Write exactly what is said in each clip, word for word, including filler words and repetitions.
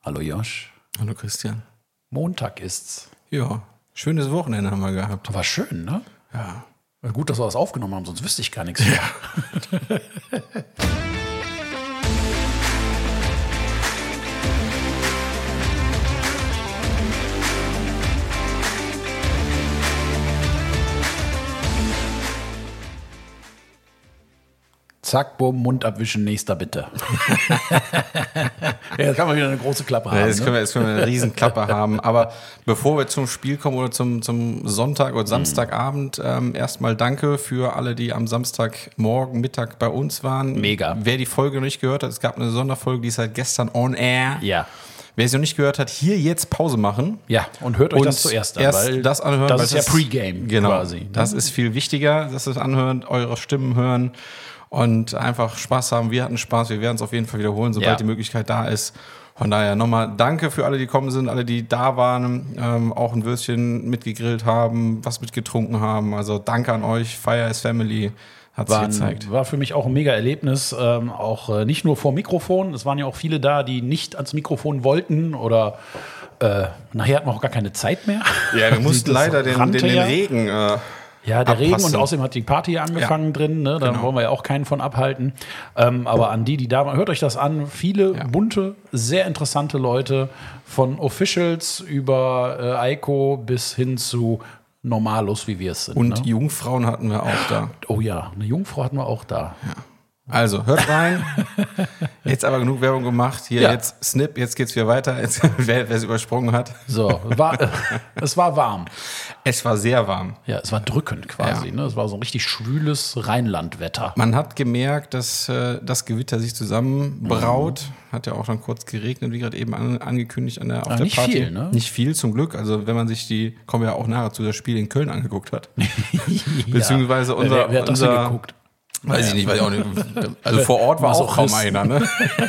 Hallo Josh. Hallo Christian. Montag ist's. Ja, schönes Wochenende haben wir gehabt. War schön, ne? Ja. Gut, dass wir das aufgenommen haben, sonst wüsste ich gar nichts mehr. Ja. Zack, bumm, Mund abwischen, nächster bitte. Ja, jetzt kann man wieder eine große Klappe haben. Ja, jetzt, ne? können wir, jetzt können wir eine riesen Klappe haben. Aber bevor wir zum Spiel kommen oder zum, zum Sonntag oder Samstagabend, ähm, erstmal danke für alle, die am Samstagmorgen, Mittag bei uns waren. Mega. Wer die Folge noch nicht gehört hat, es gab eine Sonderfolge, die ist seit gestern on air. Ja. Wer sie noch nicht gehört hat, hier jetzt Pause machen. Ja, und hört euch und das zuerst an. Erst weil das anhören. Das weil ist ja Pre-Game genau, quasi. Das ist viel wichtiger, dass ihr es anhören, eure Stimmen hören und einfach Spaß haben. Wir hatten Spaß, wir werden es auf jeden Fall wiederholen, sobald Ja. die Möglichkeit da ist. Von daher nochmal danke für alle, die gekommen sind, alle, die da waren, ähm, auch ein Würstchen mitgegrillt haben, was mitgetrunken haben. Also danke an euch, Fire is Family. Hat sich War, gezeigt. ein, war für mich auch ein mega Erlebnis, ähm, auch äh, nicht nur vor Mikrofon. Es waren ja auch viele da, die nicht ans Mikrofon wollten oder äh, nachher hatten wir auch gar keine Zeit mehr. Ja, wir mussten Das leider den, rannte den, den ja. Regen äh, Ja, der Regen abpassen. und außerdem hat die Party angefangen Ja, drin, ne? Da genau. wollen wir ja auch keinen von abhalten. Ähm, aber an die, die da waren, hört euch das an. Viele Ja. bunte, sehr interessante Leute, von Officials über äh, Eiko bis hin zu Normalos, wie wir es sind. Und ne? Jungfrauen hatten wir auch da. Oh ja, eine Jungfrau hatten wir auch da. Also, hört rein. Jetzt aber genug Werbung gemacht. Hier Ja. jetzt Snip, jetzt geht's wieder weiter. Jetzt, wer es übersprungen hat. So, war, äh, es war warm. Es war sehr warm. Ja, es war drückend quasi. Ja. Ne? Es war so ein richtig schwüles Rheinlandwetter. Man hat gemerkt, dass äh, das Gewitter sich zusammenbraut. Hat ja auch dann kurz geregnet, wie gerade eben an, angekündigt an der, auf Ja, der nicht Party. viel, ne? Nicht viel, zum Glück. Also wenn man sich die, kommen wir ja auch nachher zu, das Spiel in Köln angeguckt hat. Beziehungsweise unser... Wer, wer hat das unser denn geguckt? Weiß ich nicht, weiß ich auch nicht. Also vor Ort war auch kaum Masochist. einer, ne?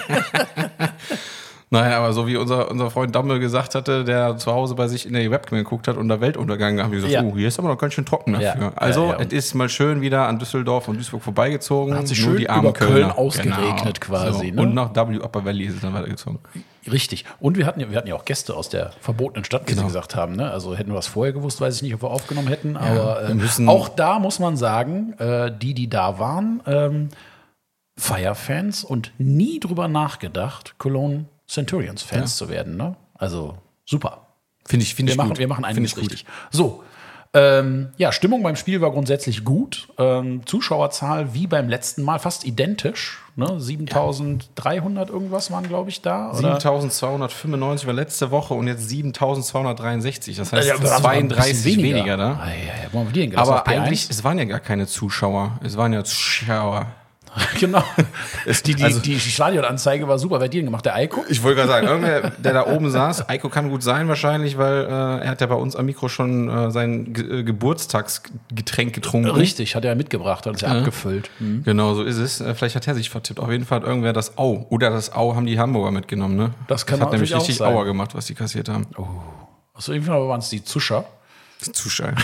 Naja, aber so wie unser, unser Freund Dammel gesagt hatte, der zu Hause bei sich in der Webcam geguckt hat und der Weltuntergang, da haben wir gesagt, Ja. oh, hier ist aber noch ganz schön trocken dafür. Ja, Also, ja, ja. es ist mal schön wieder an Düsseldorf und Duisburg vorbeigezogen. Hat sich Nur schön die armen über Köln Kölner. ausgeregnet quasi, So. ne? Und nach W Upper Valley ist es dann weitergezogen. Richtig. Und wir hatten, ja, wir hatten ja auch Gäste aus der verbotenen Stadt, wie Genau. Sie gesagt haben. Ne? Also hätten wir das vorher gewusst, weiß ich nicht, ob wir aufgenommen hätten. Aber wir äh, müssen- auch da muss man sagen, äh, die, die da waren, ähm, Fire-Fans und nie drüber nachgedacht, Cologne Centurions-Fans zu werden. Ne? Also super. Finde ich, finde Wir ich machen, gut. wir machen Finde einiges ich gut. richtig. So. Ähm, ja, Stimmung beim Spiel war grundsätzlich gut. Ähm, Zuschauerzahl wie beim letzten Mal fast identisch. Ne? siebentausenddreihundert irgendwas waren, glaube ich, da. Oder? siebentausendzweihundertfünfundneunzig war letzte Woche und jetzt siebentausendzweihundertdreiundsechzig. Das heißt, Ja, aber also zweiunddreißig ein bisschen weniger, da. Ah, ja, ja, wo haben wir die denn gelassen? Aber Auf P eins? eigentlich, es waren ja gar keine Zuschauer. Es waren ja Zuschauer. Genau. Die, die, Also- die Stadionanzeige war super. Wer hat die denn gemacht? Der Eiko? Ich wollte gerade sagen, irgendwer, der da oben saß, Eiko kann gut sein wahrscheinlich, weil äh, er hat ja bei uns am Mikro schon äh, sein Ge äh, Geburtstagsgetränk getrunken. Richtig, hat er mitgebracht, hat uns ja abgefüllt. Mhm. Genau, so ist es. Äh, vielleicht hat er sich vertippt. Auf jeden Fall hat irgendwer das Au. Oder das Au haben die Hamburger mitgenommen, ne? Das kann hat nämlich natürlich auch richtig sein. Auer gemacht, was die kassiert haben. Also irgendwann waren es die Zuschauer. Die Zuschauer.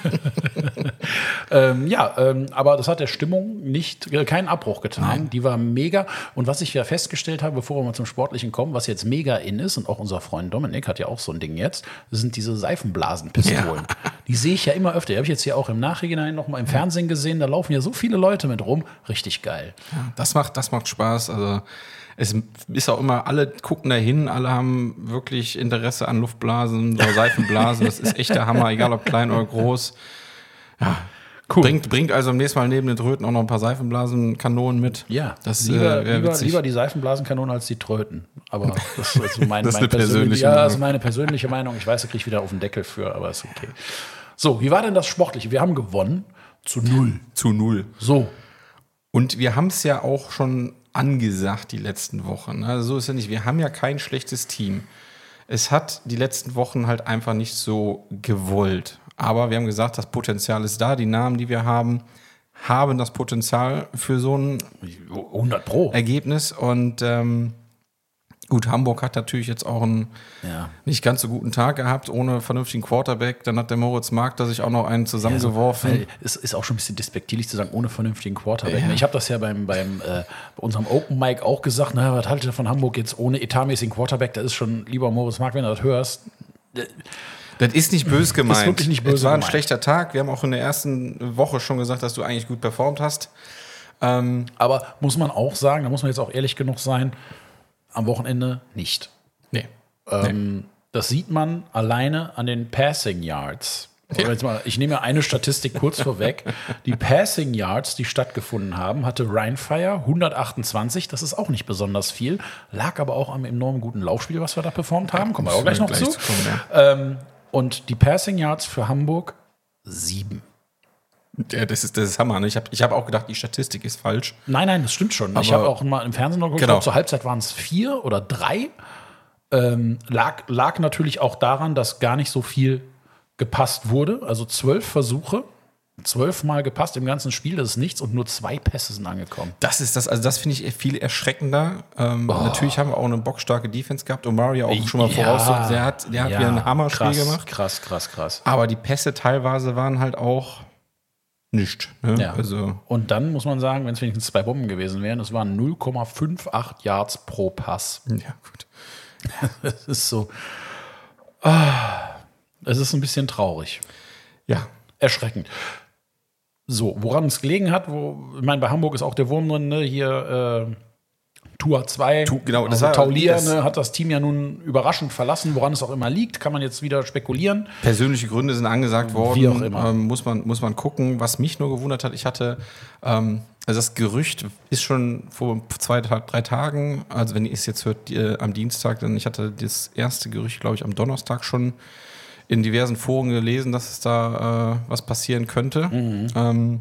Ähm, ja, ähm, aber das hat der Stimmung nicht, äh, keinen Abbruch getan. Nein. Die war mega. Und was ich ja festgestellt habe, bevor wir mal zum Sportlichen kommen, was jetzt mega in ist, und auch unser Freund Dominik hat ja auch so ein Ding jetzt, das sind diese Seifenblasenpistolen. Die sehe ich ja immer öfter. Die habe ich jetzt hier auch im Nachhinein noch mal im Fernsehen gesehen. Da laufen ja so viele Leute mit rum. Richtig geil. Das macht, das macht Spaß. Also es ist auch immer, alle gucken dahin, alle haben wirklich Interesse an Luftblasen oder Seifenblasen. Das ist echt der Hammer, egal ob klein oder groß. Ja, Cool. Bringt, bringt also demnächst mal neben den Tröten auch noch ein paar Seifenblasenkanonen mit. Ja, das lieber, äh, wäre lieber, witzig. lieber die Seifenblasenkanone als die Tröten. Aber das ist also mein, Das ist mein eine persönliche persönliche, ja, Meinung. das ist meine persönliche Meinung. Ich weiß, da kriege ich wieder auf den Deckel für, aber ist okay. So, wie war denn das Sportliche? Wir haben gewonnen zu null. Zu null. So, Und wir haben es ja auch schon angesagt die letzten Wochen. Also so ist ja nicht. Wir haben ja kein schlechtes Team. Es hat die letzten Wochen halt einfach nicht so gewollt. Aber wir haben gesagt, das Potenzial ist da. Die Namen, die wir haben, haben das Potenzial für so ein hundert Pro. Ergebnis. Und ähm, Gut, Hamburg hat natürlich jetzt auch einen Ja. nicht ganz so guten Tag gehabt, ohne vernünftigen Quarterback. Dann hat der Moritz Mark da sich auch noch einen zusammengeworfen. Also, es ist auch schon ein bisschen despektierlich zu sagen, ohne vernünftigen Quarterback. Ja. Ich habe das ja beim, beim äh, bei unserem Open Mic auch gesagt, na, was haltet ihr von Hamburg jetzt ohne etatmäßigen Quarterback? Das ist schon, lieber Moritz Mark, wenn du das hörst. Das ist nicht böse gemeint. Das ist wirklich nicht böse Es war ein gemeint. schlechter Tag. Wir haben auch in der ersten Woche schon gesagt, dass du eigentlich gut performt hast. Ähm, Aber muss man auch sagen, da muss man jetzt auch ehrlich genug sein, am Wochenende nicht. nee. Ähm, das sieht man alleine an den Passing Yards. Also jetzt mal, ich nehme eine Statistik kurz vorweg. Die Passing Yards, die stattgefunden haben, hatte Ryan Fire hundertachtundzwanzig. Das ist auch nicht besonders viel. Lag aber auch am enorm guten Laufspiel, was wir da performt haben. Kommen wir auch gleich noch zu. kommen, ja. Ähm, und die Passing Yards für Hamburg sieben. Ja, das ist, das ist Hammer. Ne? Ich habe ich hab auch gedacht, die Statistik ist falsch. Nein, nein, das stimmt schon. ich Aber- habe auch mal im Fernsehen noch geguckt, Genau. ich glaub, zur Halbzeit waren es vier oder drei. Ähm, lag, lag natürlich auch daran, dass gar nicht so viel gepasst wurde. Also zwölf Versuche, zwölfmal gepasst im ganzen Spiel, das ist nichts und nur zwei Pässe sind angekommen. Das ist das, also das finde ich viel erschreckender. Ähm, Natürlich haben wir auch eine bockstarke Defense gehabt und Mario auch schon mal Ja. voraus. Der hat, der hat Ja, wieder ein Hammerspiel krass, gemacht. Krass, krass, krass. Aber die Pässe teilweise waren halt auch nicht. Ne? Ja. Also, Und dann muss man sagen, wenn es wenigstens zwei Bomben gewesen wären, das waren null Komma fünfundachtzig Yards pro Pass. ja, gut. Es ist so. Ah, es ist ein bisschen traurig. Ja. Erschreckend. So, woran es gelegen hat, wo, ich meine, bei Hamburg ist auch der Wurm drin, ne? Hier äh, Tour zwei, Tu- genau, das also war- Taulier, das- ne, hat das Team ja nun überraschend verlassen, woran es auch immer liegt, kann man jetzt wieder spekulieren. Persönliche Gründe sind angesagt worden. Wie auch immer. Ähm, muss, man, muss man gucken. Was mich nur gewundert hat, ich hatte, ähm, also das Gerücht ist schon vor zwei, drei Tagen, also wenn ihr es jetzt hört, äh, am Dienstag, denn ich hatte das erste Gerücht, glaube ich, am Donnerstag schon in diversen Foren gelesen, dass es da äh, was passieren könnte. Mhm. Ähm,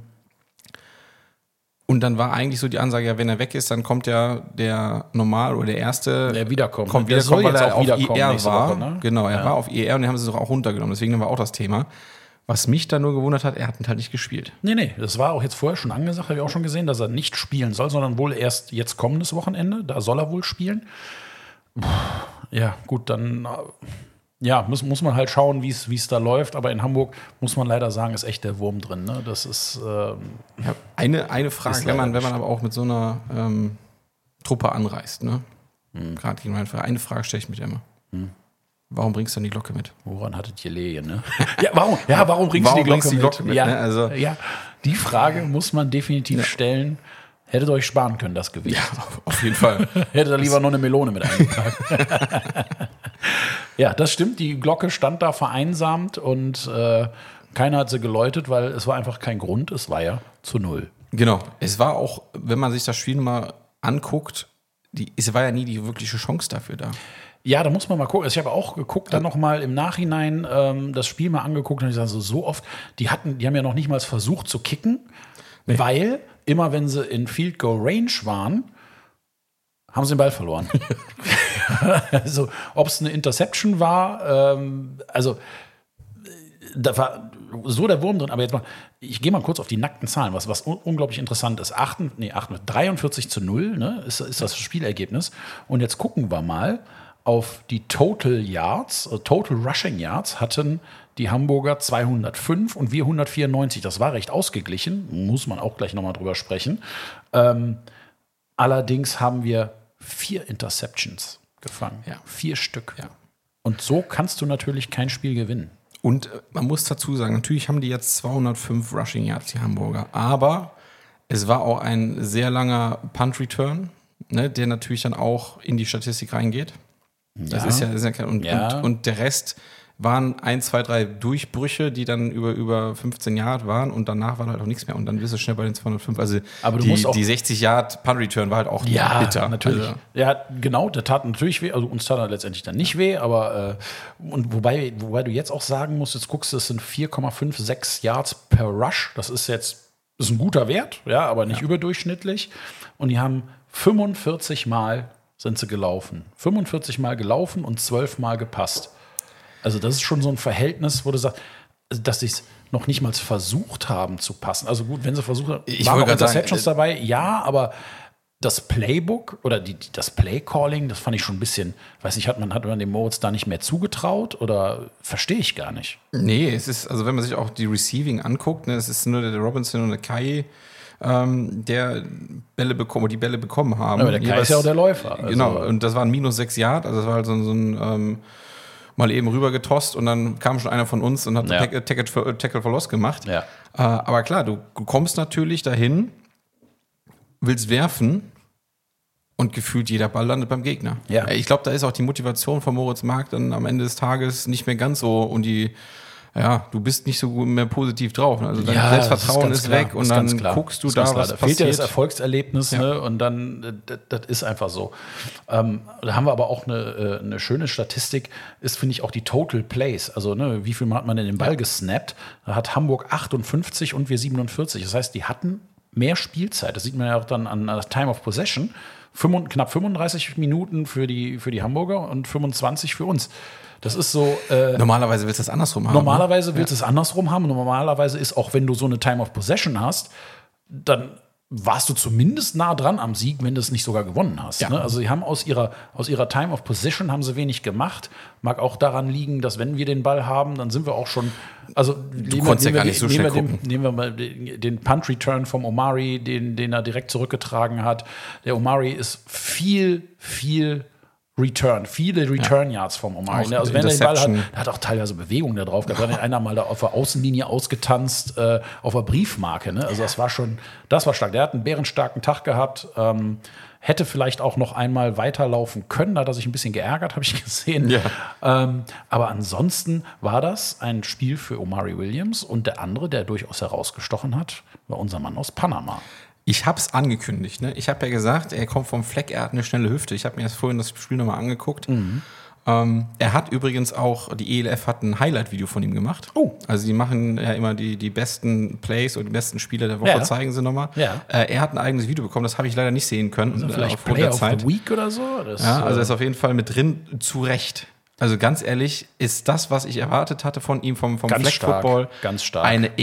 und dann war eigentlich so die Ansage, ja, wenn er weg ist, dann kommt ja der Normal oder der Erste. Der wiederkommt. Kommt Der wiederkommen, soll weil jetzt er auch auf wiederkommen I R nächste war. Woche, ne? Genau, er Ja. war auf I R und den haben sie doch auch runtergenommen. Deswegen war auch das Thema. Was mich da nur gewundert hat, er hat halt nicht gespielt. Nee, nee, das war auch jetzt vorher schon angesagt, habe ich auch schon gesehen, dass er nicht spielen soll, sondern wohl erst jetzt kommendes Wochenende, da soll er wohl spielen. Puh, ja, gut, dann äh, ja, muss, muss man halt schauen, wie es da läuft, aber in Hamburg muss man leider sagen, ist echt der Wurm drin. Ne? Das ist ähm, Ja, eine, eine Frage, Ist wenn man, leider wenn man aber auch mit so einer ähm, Truppe anreist, ne? Hm. Gerade gegen meinen Verein. Eine Frage stelle ich mir immer. Warum bringst du dann die Glocke mit? woran hattet ihr Lehen, ne? Ja, warum, ja, warum bringst Warum du die Glocke, bringst du die Glocke mit, ja, ne? Also- ja, die Frage muss man definitiv stellen. Hättet ihr euch sparen können, das Gewicht. Ja, auf jeden Fall. Hätte da lieber noch eine Melone mit eingepackt. Ja, das stimmt. Die Glocke stand da vereinsamt und äh, keiner hat sie geläutet, weil es war einfach kein Grund. Es war ja zu null. Genau. Es war auch, wenn man sich das Spiel mal anguckt, die, es war ja nie die wirkliche Chance dafür da. Ja, da muss man mal gucken. Also ich habe auch geguckt, dann noch mal im Nachhinein ähm, das Spiel mal angeguckt und ich sage so, so oft, die hatten, die haben ja noch nicht mal versucht zu kicken, weil immer wenn sie in Field Goal Range waren, haben sie den Ball verloren. Also, ob es eine Interception war, ähm, also da war so der Wurm drin. Aber jetzt mal, ich gehe mal kurz auf die nackten Zahlen, was, was un unglaublich interessant ist. acht, nee, acht, dreiundvierzig zu null, ne, ist, ist das Spielergebnis. Und jetzt gucken wir mal auf die Total Yards, äh, Total Rushing Yards hatten die Hamburger zweihundertfünf und wir hundertvierundneunzig. Das war recht ausgeglichen, muss man auch gleich nochmal drüber sprechen. Ähm, allerdings haben wir vier Interceptions gefangen. Ja. Vier Stück. Ja. Und so kannst du natürlich kein Spiel gewinnen. Und äh, man muss dazu sagen, natürlich haben die jetzt zweihundertfünf Rushing Yards, die Hamburger. Aber es war auch ein sehr langer Punt-Return, ne, der natürlich dann auch in die Statistik reingeht. Das Ja. ist ja, ist ja kein- und, Ja. und, und der Rest waren ein, zwei, drei Durchbrüche, die dann über, über fünfzehn Yard waren und danach war halt auch nichts mehr und dann bist du schnell bei den zweihundertfünf. Also Aber du die, musst auch- die sechzig Yard Punt-Return war halt auch bitter. natürlich. Also, Ja, genau, der tat natürlich weh. Also uns tat er letztendlich dann nicht weh, aber äh, und wobei, wobei du jetzt auch sagen musst, jetzt guckst du, es sind vier Komma sechsundfünfzig Yards per Rush. Das ist jetzt das ist ein guter Wert, ja, aber nicht überdurchschnittlich. Und die haben fünfundvierzig Mal sind sie gelaufen. fünfundvierzig Mal gelaufen und zwölf Mal gepasst. Also das ist schon so ein Verhältnis, wo du sagst, dass sie es noch nicht mal versucht haben zu passen. Also gut, wenn sie versucht haben, Ich waren wollte auch gerade sagen, Interceptions dabei, ja, aber das Playbook oder die, das Play-Calling, das fand ich schon ein bisschen, weiß nicht, hat man, hat man dem Moritz da nicht mehr zugetraut oder verstehe ich gar nicht? Nee, es ist, also wenn man sich auch die Receiving anguckt, ne, es ist nur der Robinson und der Kai, ähm, der Bälle bekommen, die Bälle bekommen haben. Aber der Kai Jeweils, ist ja auch der Läufer. Also genau, und das waren minus sechs Yard, also das war halt so, so ein ähm, mal eben rüber getost und dann kam schon einer von uns und hat ja. Tackle, Tackle, for, Tackle for Loss gemacht. Ja. Äh, aber klar, du kommst natürlich dahin, willst werfen und gefühlt jeder Ball landet beim Gegner. Ja. Ich glaube, da ist auch die Motivation von Moritz Mark dann am Ende des Tages nicht mehr ganz so und die, ja, du bist nicht so mehr positiv drauf. Also dein ja, Selbstvertrauen ist, ist ist weg klar, und dann guckst du da, was da passiert. fehlt ja das Erfolgserlebnis, Ja. ne? Und dann, das, das ist einfach so. Ähm, da haben wir aber auch eine, eine schöne Statistik, ist, finde ich, auch die Total Plays. Also, ne, wie viel Mal hat man denn den Ball ja. gesnappt? Da hat Hamburg achtundfünfzig und wir siebenundvierzig. Das heißt, die hatten mehr Spielzeit. Das sieht man ja auch dann an uh, Time of Possession. Fünf, knapp fünfunddreißig Minuten für die, für die Hamburger und fünfundzwanzig für uns. Das ist so. Äh, normalerweise willst du es andersrum haben. Normalerweise ne? willst du ja. es andersrum haben. Normalerweise ist, auch wenn du so eine Time of Possession hast, dann warst du zumindest nah dran am Sieg, wenn du es nicht sogar gewonnen hast. Ja. Ne? Also sie haben aus ihrer, aus ihrer Time of Possession haben sie wenig gemacht. Mag auch daran liegen, dass wenn wir den Ball haben, dann sind wir auch schon. Also du konntest ja gar nicht so schnell gucken. Den, nehmen wir mal den, den Punt-Return vom Omari, den, den er direkt zurückgetragen hat. Der Omari ist viel, viel Return, viele Return-Yards vom Omari. Ne? Also wenn er den Ball hat, der hat auch teilweise Bewegung da drauf gehabt. Da hat einer mal da auf der Außenlinie ausgetanzt, äh, auf der Briefmarke. Ne? Also das war schon, das war stark. Der hat einen bärenstarken Tag gehabt. Ähm, hätte vielleicht auch noch einmal weiterlaufen können. Da hat er sich ein bisschen geärgert, habe ich gesehen. Ja. Ähm, aber ansonsten war das ein Spiel für Omari Williams. Und der andere, der durchaus herausgestochen hat, war unser Mann aus Panama. Ich habe es angekündigt. Ne? Ich habe ja gesagt, er kommt vom Fleck, er hat eine schnelle Hüfte. Ich habe mir jetzt vorhin das Spiel nochmal angeguckt. Mhm. Ähm, er hat übrigens auch, die E L F hat ein Highlight-Video von ihm gemacht. Oh. Also die machen ja immer die, die besten Plays oder die besten Spieler der Woche, ja. zeigen sie nochmal. Ja. Äh, er hat ein eigenes Video bekommen, das habe ich leider nicht sehen können. Also vielleicht aufgrund Player der Zeit. of the Week oder so? Das, ja, also er äh, ist auf jeden Fall mit drin, zu Recht. Also ganz ehrlich, ist das, was ich erwartet hatte von ihm, vom, vom Fleck-Football, ganz stark. eine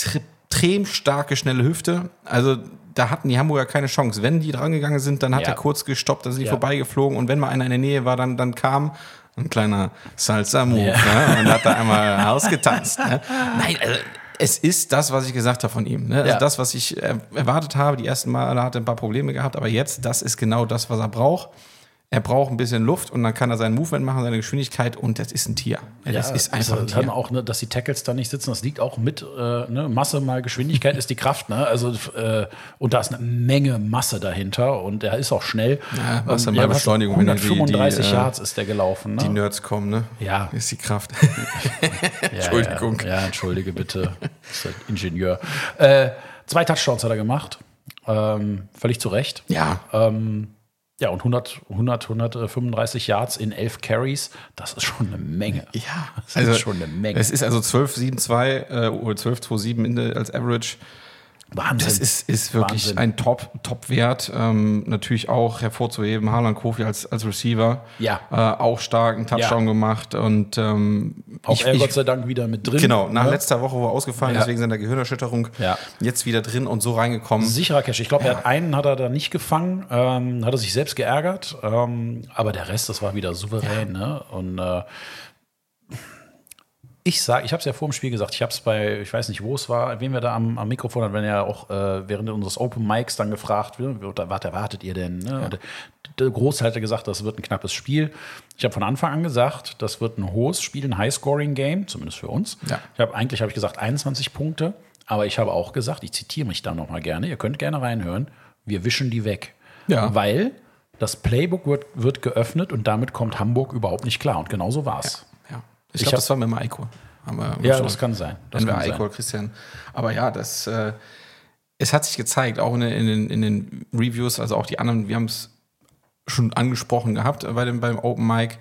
extrem starke, schnelle Hüfte. Also da hatten die Hamburger keine Chance. Wenn die drangegangen sind, dann hat ja. er kurz gestoppt, dann sind die ja. vorbeigeflogen. Und wenn mal einer in der Nähe war, dann, dann kam ein kleiner Salsa-Move ja. ne? und hat da einmal ausgetanzt. Ne? Nein, also es ist das, was ich gesagt habe von ihm. Ne? Also ja. das, was ich erwartet habe. Die ersten Male hat er ein paar Probleme gehabt, aber jetzt, das ist genau das, was er braucht. Er braucht ein bisschen Luft und dann kann er seinen Movement machen, seine Geschwindigkeit und das ist ein Tier. Ja, das ist einfach ein Tier. Dann auch, ne, dass die Tackles da nicht sitzen, das liegt auch mit äh, ne, Masse mal Geschwindigkeit ist die Kraft. Ne? Also, äh, und da ist eine Menge Masse dahinter und er ist auch schnell. Ja, Masse ähm, mal ja, Beschleunigung. hundertfünfunddreißig die, die, Yards ist der gelaufen. Ne? Die Nerds kommen, ne? Ja. Ist die Kraft. Entschuldigung. Ja, ja, ja, entschuldige bitte. Das ist ein Ingenieur. Äh, zwei Touchdowns hat er gemacht. Ähm, völlig zu Recht. Ja. Ähm, Ja, und hundert, hundert, hundertfünfunddreißig Yards in elf Carries, das ist schon eine Menge. Ja, das also ist schon eine Menge. Es ist also zwölf Komma zweiundsiebzig äh, oder zwölf Komma siebenundzwanzig als Average. Wahnsinn. Das ist, ist wirklich Wahnsinn. ein Top, Top-Wert. Ähm, natürlich auch hervorzuheben, Harlan Kofi als, als Receiver. Ja. Äh, auch stark, einen Touchdown Ja. gemacht. Und ähm, Auch ich, er ich, Gott sei Dank wieder mit drin. Genau, nach ne? letzter Woche, wo er ausgefallen Ja. ist, wegen seiner Gehirnerschütterung. Ja. Jetzt wieder drin und so reingekommen. Sicherer Cash. Ich glaube, Ja. er hat einen hat er da nicht gefangen, ähm, hat er sich selbst geärgert. Ähm, aber der Rest, das war wieder souverän. Ja. Ne? Und äh, ich sage, ich habe es ja vor dem Spiel gesagt, ich habe es bei, ich weiß nicht, wo es war, wen wir da am, am Mikrofon hatten, wenn er auch äh, während unseres Open Mics dann gefragt wird, was erwartet ihr denn? Ne? Ja. Und der Großteil hat gesagt, das wird ein knappes Spiel. Ich habe von Anfang an gesagt, das wird ein hohes Spiel, ein High-Scoring-Game, zumindest für uns. Ja. Ich habe eigentlich habe ich gesagt einundzwanzig Punkte, aber ich habe auch gesagt, ich zitiere mich da noch mal gerne, ihr könnt gerne reinhören, wir wischen die weg. Ja. Weil das Playbook wird, wird geöffnet und damit kommt Hamburg überhaupt nicht klar. Und genau so war es. Ja. Ich, Ich glaube, hab- das war mit dem Eiko. Haben wir Ja, schon- das kann sein. Das Wenn wir kann sein. Eiko, Christian. Aber ja, das, äh, es hat sich gezeigt, auch in, den- in, den, in den Reviews, also auch die anderen, wir haben es schon angesprochen gehabt bei dem, beim Open Mic.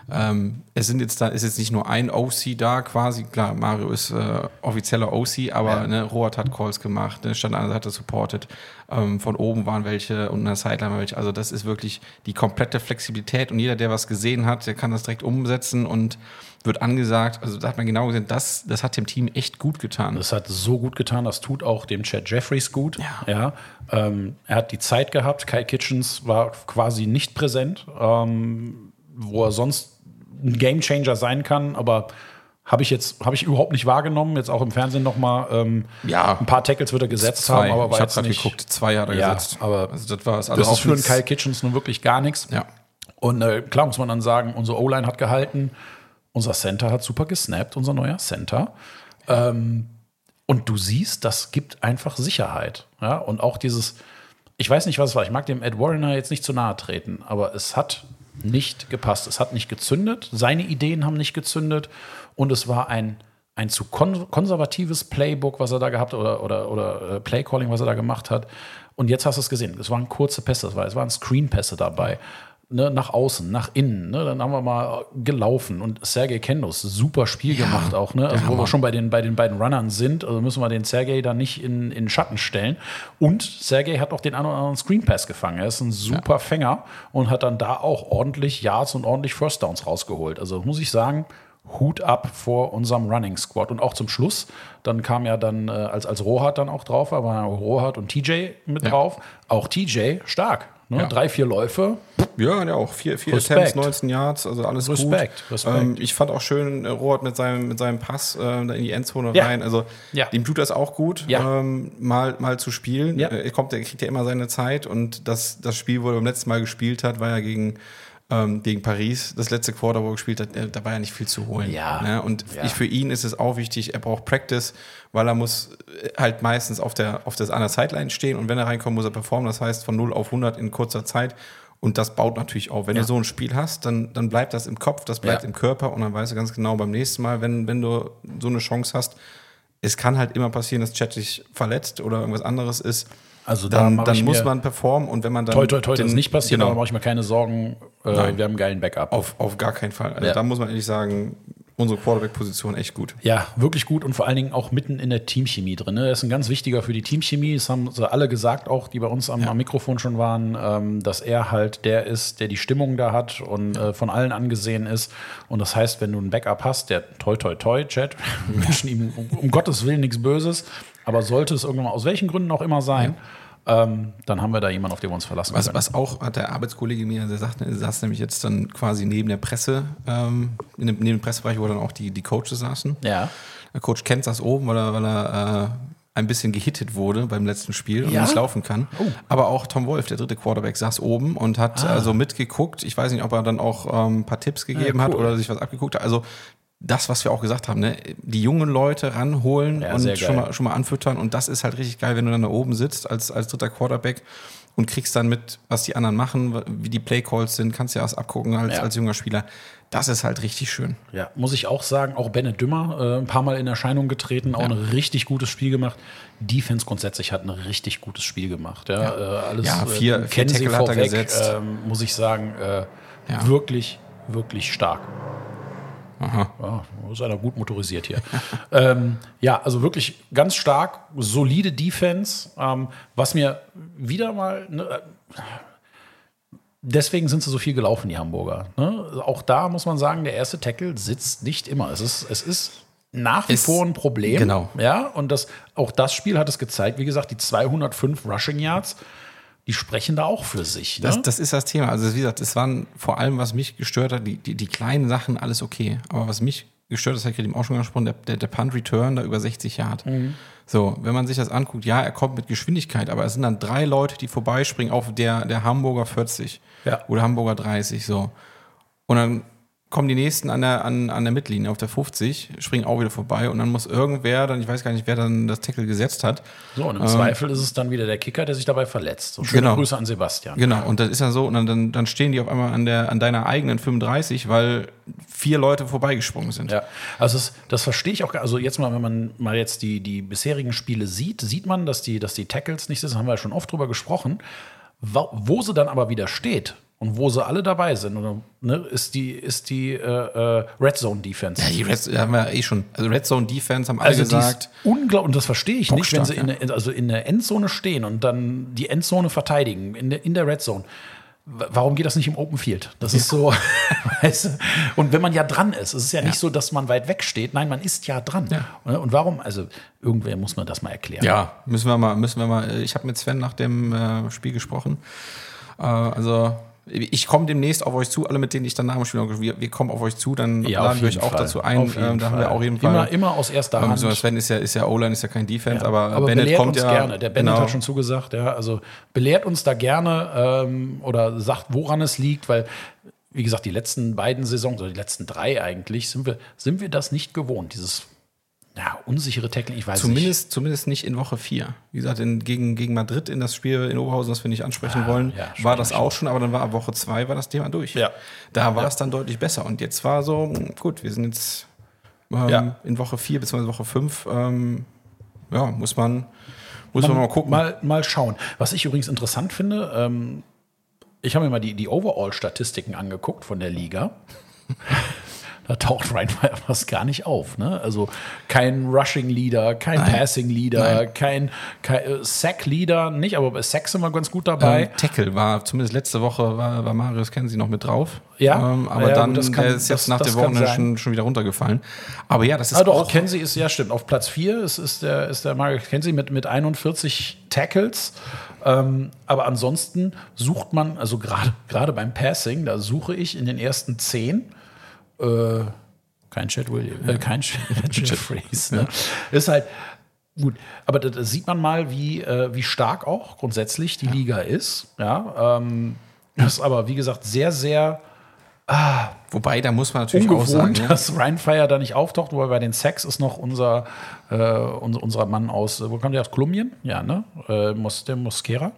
Ähm, es sind jetzt da, ist jetzt nicht nur ein O C da quasi, klar, Mario ist äh, offizieller O C, aber ja. ne, Rohat hat Calls gemacht, ne, stand an der Seite supported, ähm, von oben waren welche und in der Sideline waren welche, also das ist wirklich die komplette Flexibilität und jeder, der was gesehen hat, der kann das direkt umsetzen und wird angesagt, also da hat man genau gesehen, das, das hat dem Team echt gut getan. Das hat so gut getan, das tut auch dem Chad Jeffries gut. Ja. Ja, ähm, er hat die Zeit gehabt, Kyle Kitchens war quasi nicht präsent, ähm, wo er sonst ein Gamechanger sein kann, aber habe ich jetzt habe ich überhaupt nicht wahrgenommen, jetzt auch im Fernsehen nochmal, ähm, ja. ein paar Tackles wird er gesetzt zwei. haben, aber war ich habe jetzt gerade nicht geguckt, zwei hat er ja, gesetzt. aber also das, war's. Also das ist für einen Kyle Kitchens nun wirklich gar nichts. Ja. Und äh, klar muss man dann sagen, unsere O-Line hat gehalten, unser Center hat super gesnappt, unser neuer Center. Ähm, und du siehst, das gibt einfach Sicherheit. Ja? Und auch dieses, ich weiß nicht, was es war, ich mag dem Ed Warrener jetzt nicht zu nahe treten, aber es hat nicht gepasst. Es hat nicht gezündet, seine Ideen haben nicht gezündet und es war ein, ein zu kon- konservatives Playbook, was er da gehabt oder, oder, oder äh, Playcalling, was er da gemacht hat. Und jetzt hast du es gesehen, es waren kurze Pässe, es, war, es waren Screenpässe dabei. Ne, nach außen, nach innen, ne, dann haben wir mal gelaufen und Sergej Kendos, super Spiel ja, gemacht auch, ne, also wo wir schon bei den, bei den beiden Runnern sind, also müssen wir den Sergej da nicht in, in Schatten stellen und Sergej hat auch den einen oder anderen Screen Pass gefangen, er ist ein super ja. Fänger und hat dann da auch ordentlich Yards und ordentlich First Downs rausgeholt, also muss ich sagen, Hut ab vor unserem Running Squad und auch zum Schluss, dann kam ja dann, äh, als, als Rohat dann auch drauf war, waren Rohat und T J mit ja. drauf, auch T J stark. Ne, ja. Drei, vier Läufe. Ja, ja, auch vier, vier Attempts, neunzehn Yards, also alles Respekt, gut. Respekt. Ähm, ich fand auch schön, äh, Rohat mit seinem, mit seinem Pass äh, da in die Endzone ja. rein. Also ja. dem tut das auch gut, ja. ähm, mal, mal zu spielen. Ja. Er kommt, er kriegt ja immer seine Zeit und das, das Spiel, wo er beim letzten Mal gespielt hat, war ja gegen ähm, gegen Paris. Das letzte Quarter, wo er gespielt hat, da war ja nicht viel zu holen. Ja. Ne? Und ja. ich, für ihn ist es auch wichtig, er braucht Practice, weil er muss halt meistens auf der, auf der, an der Sideline stehen und wenn er reinkommt, muss er performen. Das heißt, von null auf hundert in kurzer Zeit. Und das baut natürlich auf. Wenn ja. du so ein Spiel hast, dann, dann bleibt das im Kopf, das bleibt ja. im Körper und dann weißt du ganz genau beim nächsten Mal, wenn, wenn du so eine Chance hast, es kann halt immer passieren, dass Chad sich verletzt oder irgendwas anderes ist. Also da dann, dann muss man performen und wenn man dann. Toi, toi, toi, den, das ist nicht passiert, genau. aber mache ich mir keine Sorgen. Äh, wir haben einen geilen Backup. Auf, auf gar keinen Fall. Also ja. da muss man ehrlich sagen, unsere Quarterback-Position echt gut. Ja, wirklich gut und vor allen Dingen auch mitten in der Teamchemie drin. Ne? Das ist ein ganz wichtiger für die Teamchemie. Das haben sie alle gesagt, auch die bei uns am, ja. am Mikrofon schon waren, ähm, dass er halt der ist, der die Stimmung da hat und äh, von allen angesehen ist. Und das heißt, wenn du einen Backup hast, der toi toi toi, Chad, wir wünschen ihm um, um Gottes Willen nichts Böses, aber sollte es irgendwann mal aus welchen Gründen auch immer sein, ja. Ähm, dann haben wir da jemanden, auf den wir uns verlassen was, können. Was auch hat der Arbeitskollege mir, der sagt, er saß nämlich jetzt dann quasi neben der Presse, ähm, in dem, neben dem Pressebereich, wo dann auch die, die Coaches saßen. Ja. Der Coach kennt das oben, weil er, weil er äh, ein bisschen gehittet wurde beim letzten Spiel und ja? nicht laufen kann. Oh. Aber auch Tom Wolf, der dritte Quarterback, saß oben und hat ah. also mitgeguckt. Ich weiß nicht, ob er dann auch ähm, ein paar Tipps gegeben ja, cool. hat oder sich was abgeguckt hat. Also das, was wir auch gesagt haben, ne? Die jungen Leute ranholen ja, und schon mal, schon mal anfüttern. Und das ist halt richtig geil, wenn du dann da oben sitzt als, als dritter Quarterback und kriegst dann mit, was die anderen machen, wie die Playcalls sind, kannst du ja was abgucken als, ja. als junger Spieler. Das ist halt richtig schön. Ja, muss ich auch sagen, auch Bennett Dümmer, äh, ein paar Mal in Erscheinung getreten, auch ja. ein richtig gutes Spiel gemacht. Defense grundsätzlich hat ein richtig gutes Spiel gemacht. Ja, ja. Äh, alles, ja vier, äh, vier Tackle hat er gesetzt. Äh, muss ich sagen, äh, ja. wirklich, wirklich stark. Aha. Ja, ist einer gut motorisiert hier. ähm, ja, also wirklich ganz stark, solide Defense. Ähm, was mir wieder mal, ne, deswegen sind sie so viel gelaufen, die Hamburger. Ne? Auch da muss man sagen, der erste Tackle sitzt nicht immer. Es ist, es ist nach wie ist, vor ein Problem. Genau. Ja, und das, auch das Spiel hat es gezeigt. Wie gesagt, die zweihundertfünf Rushing Yards, die sprechen da auch für sich. Ne? Das, das ist das Thema. Also wie gesagt, es waren vor allem, was mich gestört hat, die, die, die kleinen Sachen, alles okay. Aber was mich gestört hat, das habe ich eben auch schon angesprochen, der, der, der Punt-Return da über sechzig Yard. Mhm. So, wenn man sich das anguckt, ja, er kommt mit Geschwindigkeit, aber es sind dann drei Leute, die vorbeispringen auf der, der Hamburger vierzig ja. oder Hamburger dreißig. So. Und dann kommen die nächsten an der, an, an der Mittellinie auf der fünfzig, springen auch wieder vorbei und dann muss irgendwer, dann ich weiß gar nicht, wer dann das Tackle gesetzt hat. So, und im ähm, Zweifel ist es dann wieder der Kicker, der sich dabei verletzt. So, schöne genau. Grüße an Sebastian. Genau, und das ist ja so, und dann, dann stehen die auf einmal an, der, an deiner eigenen fünfunddreißig, weil vier Leute vorbeigesprungen sind. Ja, also das, das verstehe ich auch. Also jetzt mal, wenn man mal jetzt die, die bisherigen Spiele sieht, sieht man, dass die, dass die Tackles nicht sind, das haben wir ja schon oft drüber gesprochen. Wo, wo sie dann aber wieder steht, und wo sie alle dabei sind, oder, ne, ist die, ist die äh, äh, Red Zone Defense. Ja, die Red, haben wir ja eh schon. Also Red Zone Defense haben alle Also gesagt. Unglaublich, und das verstehe ich nicht, wenn sie ja. in der, also in der Endzone stehen und dann die Endzone verteidigen, in der, in der Red Zone. Warum geht das nicht im Open Field? Das ist so, weißt du? Und wenn man ja dran ist, es ist ja, ja nicht so, dass man weit weg steht. Nein, man ist ja dran. Ja. Und warum? Also irgendwer muss man das mal erklären. Ja, müssen wir mal, müssen wir mal. Ich habe mit Sven nach dem äh, Spiel gesprochen. Äh, also ich komme demnächst auf euch zu, alle mit denen ich dann nach dem Spiel noch, wir, wir kommen auf euch zu, dann ja, laden wir euch auch Fall. dazu ein. Ähm, da haben wir auch jeden Fall. Immer, immer aus erster Hand. Also Sven ist ja, ist ja O-Line, ist ja kein Defense, ja. aber, aber Bennett kommt uns ja. gerne. Der Bennett genau. hat schon zugesagt, ja, also belehrt uns da gerne ähm, oder sagt, woran es liegt, weil, wie gesagt, die letzten beiden Saisons oder die letzten drei eigentlich, sind wir, sind wir das nicht gewohnt, dieses ja, unsichere Tackling, ich weiß zumindest, nicht. Zumindest nicht in Woche vier. Wie gesagt, in, gegen, gegen Madrid in das Spiel in Oberhausen, das wir nicht ansprechen ah, wollen, ja, war das auch schon, aber dann war ab Woche zwei war das Thema durch. Ja. Da war ja. es dann deutlich besser. Und jetzt war so, gut, wir sind jetzt ähm, ja. in Woche vier bzw. Woche fünf. Ähm, ja, muss man, muss man, man mal gucken. Mal, mal schauen. Was ich übrigens interessant finde, ähm, ich habe mir mal die, die Overall-Statistiken angeguckt von der Liga. Da taucht Ryan fast gar nicht auf. Ne? Also kein Rushing-Leader, kein Passing-Leader, kein, kein äh, Sack-Leader, nicht, aber bei Sacks sind wir ganz gut dabei. Ähm, Tackle war, zumindest letzte Woche war, war Marius Kenzie noch mit drauf. Ja. Ähm, aber ja, dann das kann, der ist jetzt das, nach das der Woche schon, schon wieder runtergefallen. Aber ja, das ist ah, doch, auch... Kenzie ist, ja stimmt, auf Platz vier ist, ist der, ist der Marius Kenzie mit, mit einundvierzig Tackles. Ähm, aber ansonsten sucht man, also gerade gerade beim Passing, da suche ich in den ersten zehn Äh, kein Chad Williams, äh, kein Chad Jeffries. Ne? Ist halt gut. Aber da, da sieht man mal, wie, äh, wie stark auch grundsätzlich die ja. Liga ist. Ja, ähm, das ist aber, wie gesagt, sehr, sehr. Ah, Wobei, da muss man natürlich ungewohnt, auch sagen, ja. dass Ryan Fire da nicht auftaucht, wobei bei den Sacks ist noch unser, äh, unser, unser Mann aus, wo kommt der aus Kolumbien? Ja, ne? Äh, Mos, der Mosquera.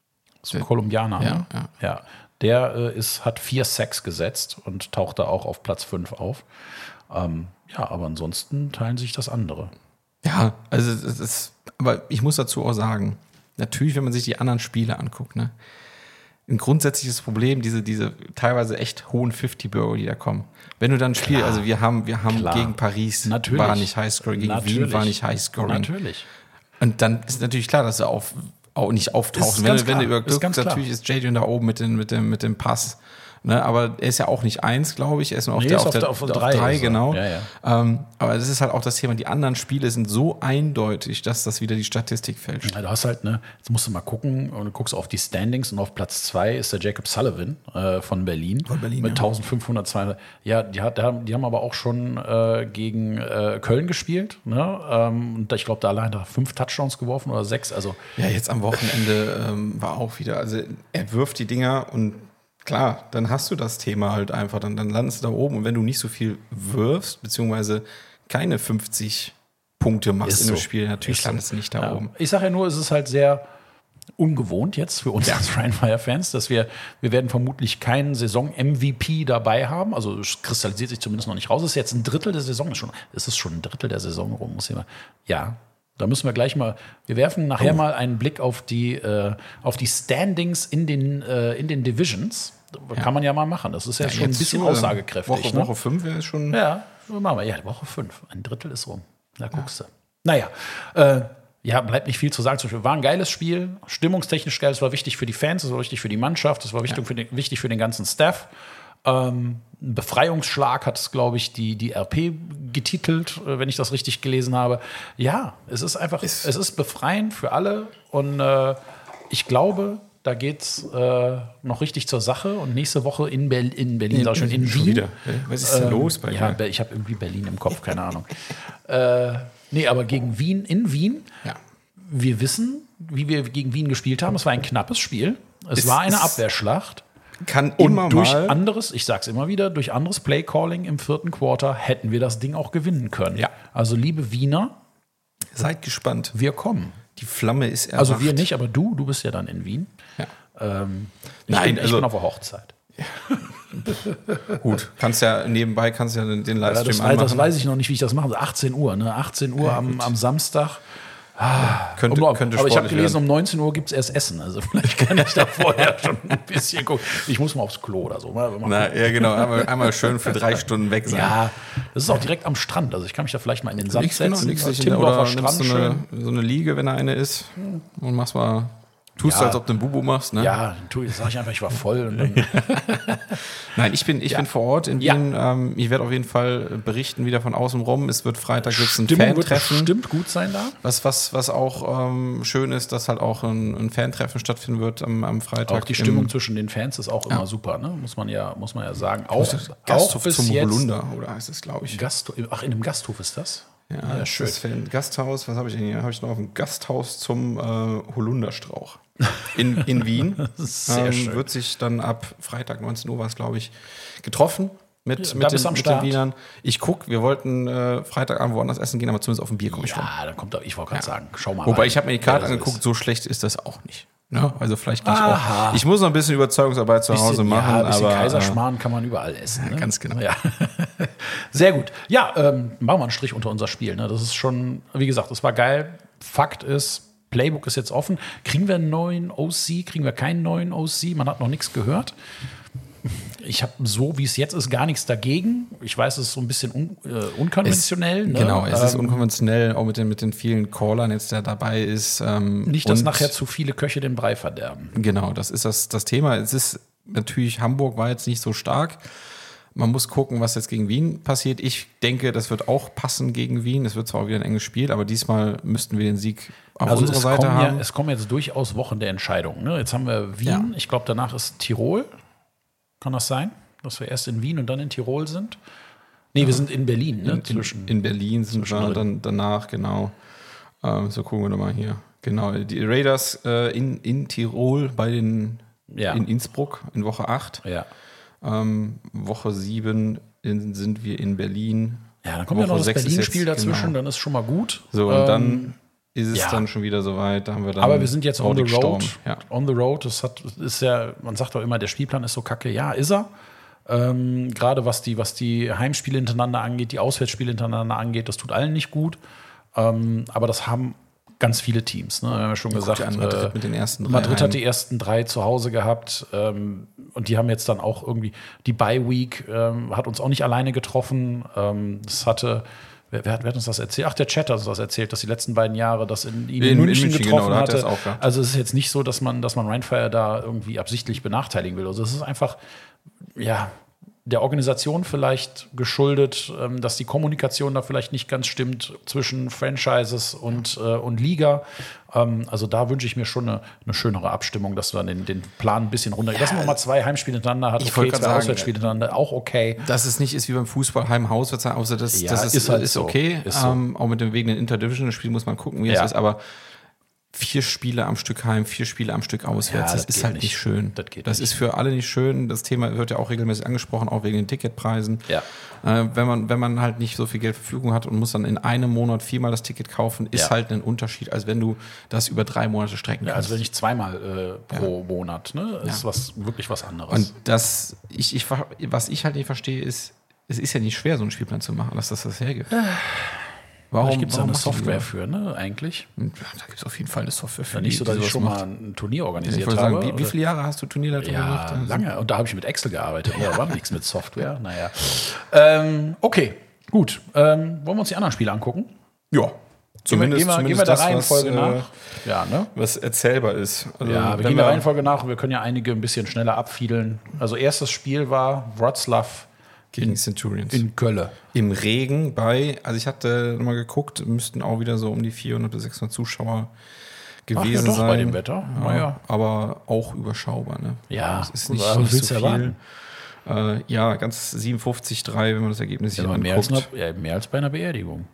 So ein Kolumbianer, ja, ne? Ja. ja. Der äh, ist, hat vier Sacks gesetzt und tauchte auch auf Platz fünf auf. Ähm, ja, aber ansonsten teilen sich das andere. Ja, also es ist, aber ich muss dazu auch sagen, natürlich, wenn man sich die anderen Spiele anguckt, ne, ein grundsätzliches Problem, diese, diese teilweise echt hohen fünfzig-Bürger, die da kommen. Wenn du dann ein Spiel, also wir haben, wir haben Klar. gegen Paris natürlich. war nicht Highscoring, gegen natürlich. Wien war nicht Highscoring. Natürlich. Und dann ist natürlich klar, dass er auf auch nicht auftauchen. Wenn, wenn du über Glück, natürlich ist Jadon da oben mit, den, mit, dem, mit dem Pass. Ne, aber er ist ja auch nicht eins, glaube ich. Er ist nur auf nee, der, auf, auf, der, auf, auf drei, drei genau. Ja, ja. Ähm, aber das ist halt auch das Thema. Die anderen Spiele sind so eindeutig, dass das wieder die Statistik fälscht. Ja, du hast halt, ne, jetzt musst du mal gucken und du guckst auf die Standings und auf Platz zwei ist der Jacob Sullivan äh, von Berlin. Von Berlin, mit ja. eintausendfünfhundert, zweihundert. Ja, die, hat, die, haben, die haben aber auch schon äh, gegen äh, Köln gespielt. Ne? Ähm, und ich glaube, da allein da fünf Touchdowns geworfen oder sechs. Also ja, jetzt am Wochenende ähm, war auch wieder, also er wirft die Dinger und klar, dann hast du das Thema halt einfach, dann, dann landest du da oben und wenn du nicht so viel wirfst, beziehungsweise keine fünfzig Punkte machst ist in dem so. Spiel, natürlich ist landest du nicht da ja. oben. Ich sage ja nur, es ist halt sehr ungewohnt jetzt für uns ja. als Ryan Fire-Fans, dass wir, wir werden vermutlich keinen Saison-M V P dabei haben, also es kristallisiert sich zumindest noch nicht raus, es ist jetzt ein Drittel der Saison, ist schon, es ist schon ein Drittel der Saison rum, muss ich mal, ja, da müssen wir gleich mal, wir werfen nachher oh. mal einen Blick auf die, äh, auf die Standings in den, äh, in den Divisions. Ja. Kann man ja mal machen. Das ist ja, ja schon ein bisschen so, aussagekräftig. Woche, ne? Woche fünf wäre es schon. Ja, machen wir. Ja, Woche fünf. Ein Drittel ist rum. Da guckst ja. du. Naja, äh, ja, bleibt nicht viel zu sagen. Zum Beispiel war ein geiles Spiel, stimmungstechnisch geil. Es war wichtig für die Fans, es war wichtig für die Mannschaft, es war wichtig, ja. für, den, wichtig für den ganzen Staff. Ähm, ein Befreiungsschlag hat es, glaube ich, die, die R P getitelt, wenn ich das richtig gelesen habe. Ja, es ist einfach, ist es ist befreiend für alle und äh, ich glaube, da geht's äh, noch richtig zur Sache und nächste Woche in, Ber in Berlin, in, in, in Wien. Wieder. Was ist denn ähm, los bei dir? Ja, ich habe irgendwie Berlin im Kopf, keine Ahnung. äh, nee, aber gegen Wien, in Wien, ja. wir wissen, wie wir gegen Wien gespielt haben. Es war ein knappes Spiel. Es, es war eine Abwehrschlacht. Kann und immer durch mal anderes, ich sag's immer wieder, durch anderes Playcalling im vierten Quarter hätten wir das Ding auch gewinnen können. Ja. Also liebe Wiener, seid gespannt. Wir kommen. Die Flamme ist erwacht. Also wir nicht, aber du, du bist ja dann in Wien. Ja. Ähm, ich, Nein, bin, also, ich bin auf der Hochzeit. Gut, kannst ja nebenbei kannst ja den Livestream ja, das, anmachen. Das weiß ich noch nicht, wie ich das mache. achtzehn Uhr, ne? achtzehn Uhr ja, am, am Samstag. könnte, um, könnte aber ich habe sportlich gelesen, werden. um neunzehn Uhr gibt es erst Essen. Also vielleicht kann ich da vorher schon ein bisschen gucken. Ich muss mal aufs Klo oder so. Mal, mal Na, ja, genau. Einmal, einmal schön für drei Stunden weg sein. ja, das ist auch direkt am Strand. Also ich kann mich da vielleicht mal in den Sand Liegst, genau, setzen. liegst dich in der, Timmendorfer oder nimmst Strand so eine, schön. so eine Liege, wenn da eine ist, und machst mal, tust Ja. du, als ob du einen Bubu machst. Ne? Ja, dann sage ich einfach, ich war voll. Und dann, Nein, ich bin, ich Ja. bin vor Ort in Ja. Wien. Ähm, ich werde auf jeden Fall berichten wieder von außen rum. Es wird Freitag gibt's ein Stimmung wird Fan-Treffen. bestimmt gut sein da. Was, was, was auch ähm, schön ist, dass halt auch ein, ein Fan-Treffen stattfinden wird am, am Freitag. Auch die Stimmung im zwischen den Fans ist auch immer Ja. super, ne? Muss man ja, muss man ja sagen. Auch, auch Gasthof bis zum jetzt. Holunder, oder heißt es, glaube ich. Gasthof, ach, in einem Gasthof ist das? Ja, Ja, das schön. ist für ein Gasthaus. Was habe ich denn hier? Habe ich noch auf ein Gasthaus zum äh, Holunderstrauch in, in Wien. Sehr schön. Wird sich dann ab Freitag neunzehn Uhr war es, glaube ich, getroffen mit, Ja, da mit, bist den, du am mit den Start. Wienern. Ich gucke, wir wollten äh, Freitagabend woanders essen gehen, aber zumindest auf ein Bier komme ich rum. Ja, dann kommt da, ich wollte gerade sagen, schau mal. Wobei rein, ich habe mir die wer Karte das angeguckt, ist. so schlecht ist das auch nicht. Ne? Also vielleicht gehe ich Aha. auch. Ich muss noch ein bisschen Überzeugungsarbeit zu Hause Bisschen, machen, ja, ein bisschen aber äh, Kaiserschmarrn kann man überall essen. Ne? ganz genau. Ja. Sehr gut. Ja, ähm, machen wir einen Strich unter unser Spiel. Ne? Das ist schon, wie gesagt, das war geil. Fakt ist, Playbook ist jetzt offen. Kriegen wir einen neuen O C? Kriegen wir keinen neuen O C? Man hat noch nichts gehört. Ich habe so, wie es jetzt ist, gar nichts dagegen. Ich weiß, es ist so ein bisschen un, äh, unkonventionell. ne? Genau, es ist Ähm, unkonventionell, auch mit den, mit den vielen Callern jetzt, der dabei ist. Ähm, Nicht, dass und- nachher zu viele Köche den Brei verderben. Genau, das ist das, das Thema. Es ist natürlich, Hamburg war jetzt nicht so stark. Man muss gucken, was jetzt gegen Wien passiert. Ich denke, das wird auch passen gegen Wien. Es wird zwar auch wieder ein enges Spiel, aber diesmal müssten wir den Sieg auf Also unserer es Seite kommen, haben. ja, es kommen jetzt durchaus Wochen der Entscheidung. Ne? Jetzt haben wir Wien, Ja. ich glaube, danach ist Tirol. Kann das sein? Dass wir erst in Wien und dann in Tirol sind? Nee, wir sind in Berlin, ne? in, Zwischen. in Berlin sind wir zwischendrin. dann danach, genau. Ähm, so gucken wir doch mal hier. Genau, die Raiders äh, in, in Tirol bei den Ja. in Innsbruck in Woche acht. Ja. Ähm, Woche sieben in, sind wir in Berlin. Ja, dann kommt ja Woche noch das sechs ist Berlin-Spiel jetzt- dazwischen, genau. dann ist schon mal gut. So, und Ähm, dann ist es ja. dann schon wieder soweit. Da haben wir dann Aber wir sind jetzt on the Nordic road. Storm. Ja. On the road, das hat, ist ja, man sagt doch immer, der Spielplan ist so kacke. Ja, ist er. Ähm, Gerade was die, was die Heimspiele hintereinander angeht, die Auswärtsspiele hintereinander angeht, das tut allen nicht gut. Ähm, aber das haben ganz viele Teams. Ne? Wir haben ja schon Guck gesagt, dir an, Madrid äh, mit den ersten drei Madrid Heim. hat die ersten drei zu Hause gehabt. Ähm, und die haben jetzt dann auch irgendwie, die Bye-Week ähm, hat uns auch nicht alleine getroffen. Ähm, das hatte, wer, wer, hat, wer hat uns das erzählt? Ach, der Chat hat uns das erzählt, dass die letzten beiden Jahre das in, in, In- in München, München, getroffen genau, da hat er hatte. es auch gehabt. Also es ist jetzt nicht so, dass man, dass man Rheinfire da irgendwie absichtlich benachteiligen will. Also es ist einfach, ja, der Organisation vielleicht geschuldet, ähm, dass die Kommunikation da vielleicht nicht ganz stimmt zwischen Franchises und, äh, und Liga. Ähm, also da wünsche ich mir schon eine, eine schönere Abstimmung, dass man den, den Plan ein bisschen runter. dass man mal zwei Heimspiele hintereinander hat, Ich okay, wollte zwei gerade sagen, Auswärtsspiele hintereinander, auch okay. Dass es nicht ist wie beim Fußball, Heim-Haus, außer das, Ja, das ist, ist halt ist so. okay. Ist so. Ähm, auch mit dem wegen den Interdivisional-Spielen muss man gucken, wie Ja. es ist. Aber vier Spiele am Stück heim, vier Spiele am Stück auswärts, Ja, das, das ist geht halt nicht. nicht schön. Das geht das nicht. ist für alle nicht schön. Das Thema wird ja auch regelmäßig angesprochen, auch wegen den Ticketpreisen. Ja. Äh, wenn man, wenn man halt nicht so viel Geld zur Verfügung hat und muss dann in einem Monat viermal das Ticket kaufen, ist Ja. halt ein Unterschied, als wenn du das über drei Monate strecken Ja, kannst. also wenn ich zweimal äh, pro Monat, ne, ist Ja. was wirklich was anderes. Und das, ich, ich, was ich halt nicht verstehe, ist, es ist ja nicht schwer, so einen Spielplan zu machen, dass das das hergibt. Warum Vielleicht gibt es da warum eine machen die Software das? für, ne, eigentlich. Ja, da gibt es auf jeden Fall eine Software für. Ja, nicht die- so, dass die ich sowas schon macht. mal ein Turnier Ich organisiert wollte habe. sagen, wie, wie oder- viele Jahre hast du Turnierleitung Ja, gemacht? lange. Und da habe ich mit Excel gearbeitet. Ja, war nichts mit Software. Naja. Ähm, okay, gut. Ähm, wollen wir uns die anderen Spiele angucken? Ja. Zumindest, gehen wir, zumindest gehen wir der das, Reihenfolge was, äh, nach. Ja, ne? was erzählbar ist. Also, Ja, wir wenn gehen der Reihenfolge nach und wir können ja einige ein bisschen schneller abfiedeln. Also erstes Spiel war Wroclaw gegen Centurions. in Köln. Im Regen bei, also ich hatte mal geguckt, müssten auch wieder so um die vierhundert bis sechshundert Zuschauer gewesen Ach ja, doch, sein. bei dem Wetter. Ja, Naja. Aber auch überschaubar. Ne? Ja, das ist gut, nicht, aber nicht willst so du viel. erwarten? Äh, ja, ganz siebenundfünfzig drei, wenn man das Ergebnis sich Ja, mehr, als anguckt. eine, ja, mehr als bei einer Beerdigung.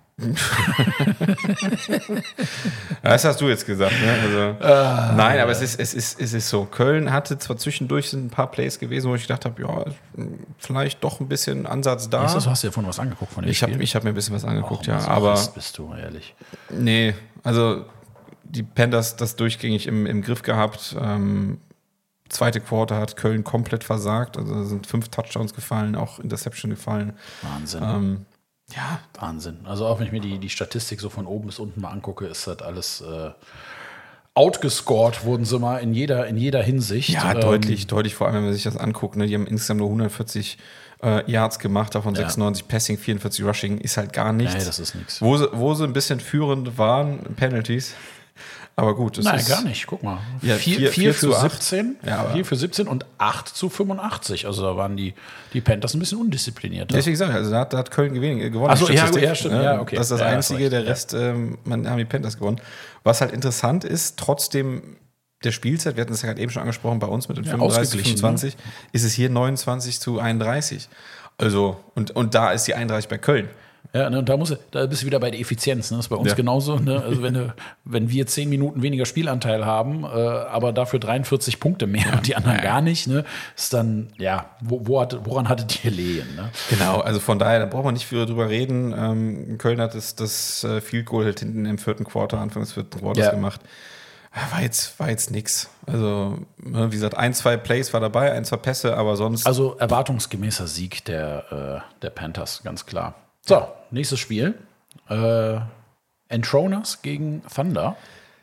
Das hast du jetzt gesagt, ne? Also, Ah, nein, aber es ist, es, ist, es ist so. Köln hatte zwar zwischendurch sind ein paar Plays gewesen, wo ich gedacht habe, ja, vielleicht doch ein bisschen Ansatz da. Ist das, hast du dir davon was angeguckt von dem Ich habe Spiel? ich hab mir ein bisschen was angeguckt, Och, ja. so Aber Mist bist du, ehrlich. nee, also die Panthers das durchgängig im, im Griff gehabt. Ähm, zweite Quarter hat Köln komplett versagt. Also sind fünf Touchdowns gefallen, auch Interception gefallen. Wahnsinn. Ähm, Ja. Wahnsinn. Also auch wenn ich mir die, die Statistik so von oben bis unten mal angucke, ist das alles äh, outgescored, wurden sie mal in jeder, in jeder Hinsicht. Ja, ähm, deutlich, deutlich, vor allem, wenn man sich das anguckt. Ne? Die haben insgesamt nur hundertvierzig äh, Yards gemacht, davon Ja. sechsundneunzig Passing, vierundvierzig Rushing, ist halt gar nichts. Nee, das ist nichts. Wo sie, wo sie ein bisschen führend waren, Penalties. Aber gut, das Nein, ist gar nicht. Guck mal. Ja, vier, vier- vier vier für zu acht. siebzehn. Ja, aber- vier für siebzehn und acht zu fünfundachtzig. Also da waren die, die Panthers ein bisschen undisziplinierter. Deswegen sage ich, also da hat, da hat Köln gewinn- gewonnen. Ach so, ja, Statistik, ja, stimmt, ne? ja, okay. Das ist das Ja, hast Einzige, recht, der ja. Rest, ähm, man haben die Panthers gewonnen. Was halt interessant ist, trotzdem der Spielzeit, wir hatten es ja gerade eben schon angesprochen, bei uns mit den Ja, fünfunddreißig, ausgeglichen, fünfundzwanzig, ist es hier neunundzwanzig zu einunddreißig. Also, und, und da ist die einunddreißig bei Köln. Ja, ne, und da, musst du, da bist du wieder bei der Effizienz. Ne? Das ist bei uns Ja. genauso. Ne? Also wenn, du, wenn wir zehn Minuten weniger Spielanteil haben, äh, aber dafür dreiundvierzig Punkte mehr und die anderen Ja. gar nicht, ne? Ist dann, ja, wo, wo hat, woran hattet ihr Lehen? Ne? Genau, also von daher, da braucht man nicht viel drüber reden. Ähm, Köln hat das, das äh, Field Goal halt hinten im vierten Quarter, Anfang des vierten Quarters Ja. gemacht. War jetzt, war jetzt nix. Also, ne, wie gesagt, ein, zwei Plays war dabei, ein, zwei Pässe, aber sonst. Also erwartungsgemäßer Sieg der, äh, der Panthers, ganz klar. So, nächstes Spiel. Äh, Entroners gegen Thunder.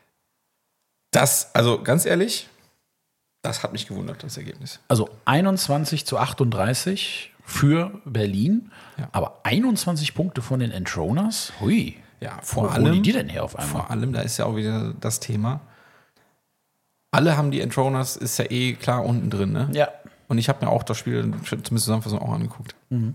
das, also ganz ehrlich, das hat mich gewundert, das Ergebnis. Also einundzwanzig zu achtunddreißig für Berlin, Ja. aber einundzwanzig Punkte von den Entroners. Hui. Ja, vor Wo holen allem. die die denn her auf einmal? Vor allem, da ist ja auch wieder das Thema. Alle haben die Entroners, ist ja eh klar unten drin, ne? Ja. Und ich habe mir auch das Spiel, zumindest Zusammenfassung, auch angeguckt.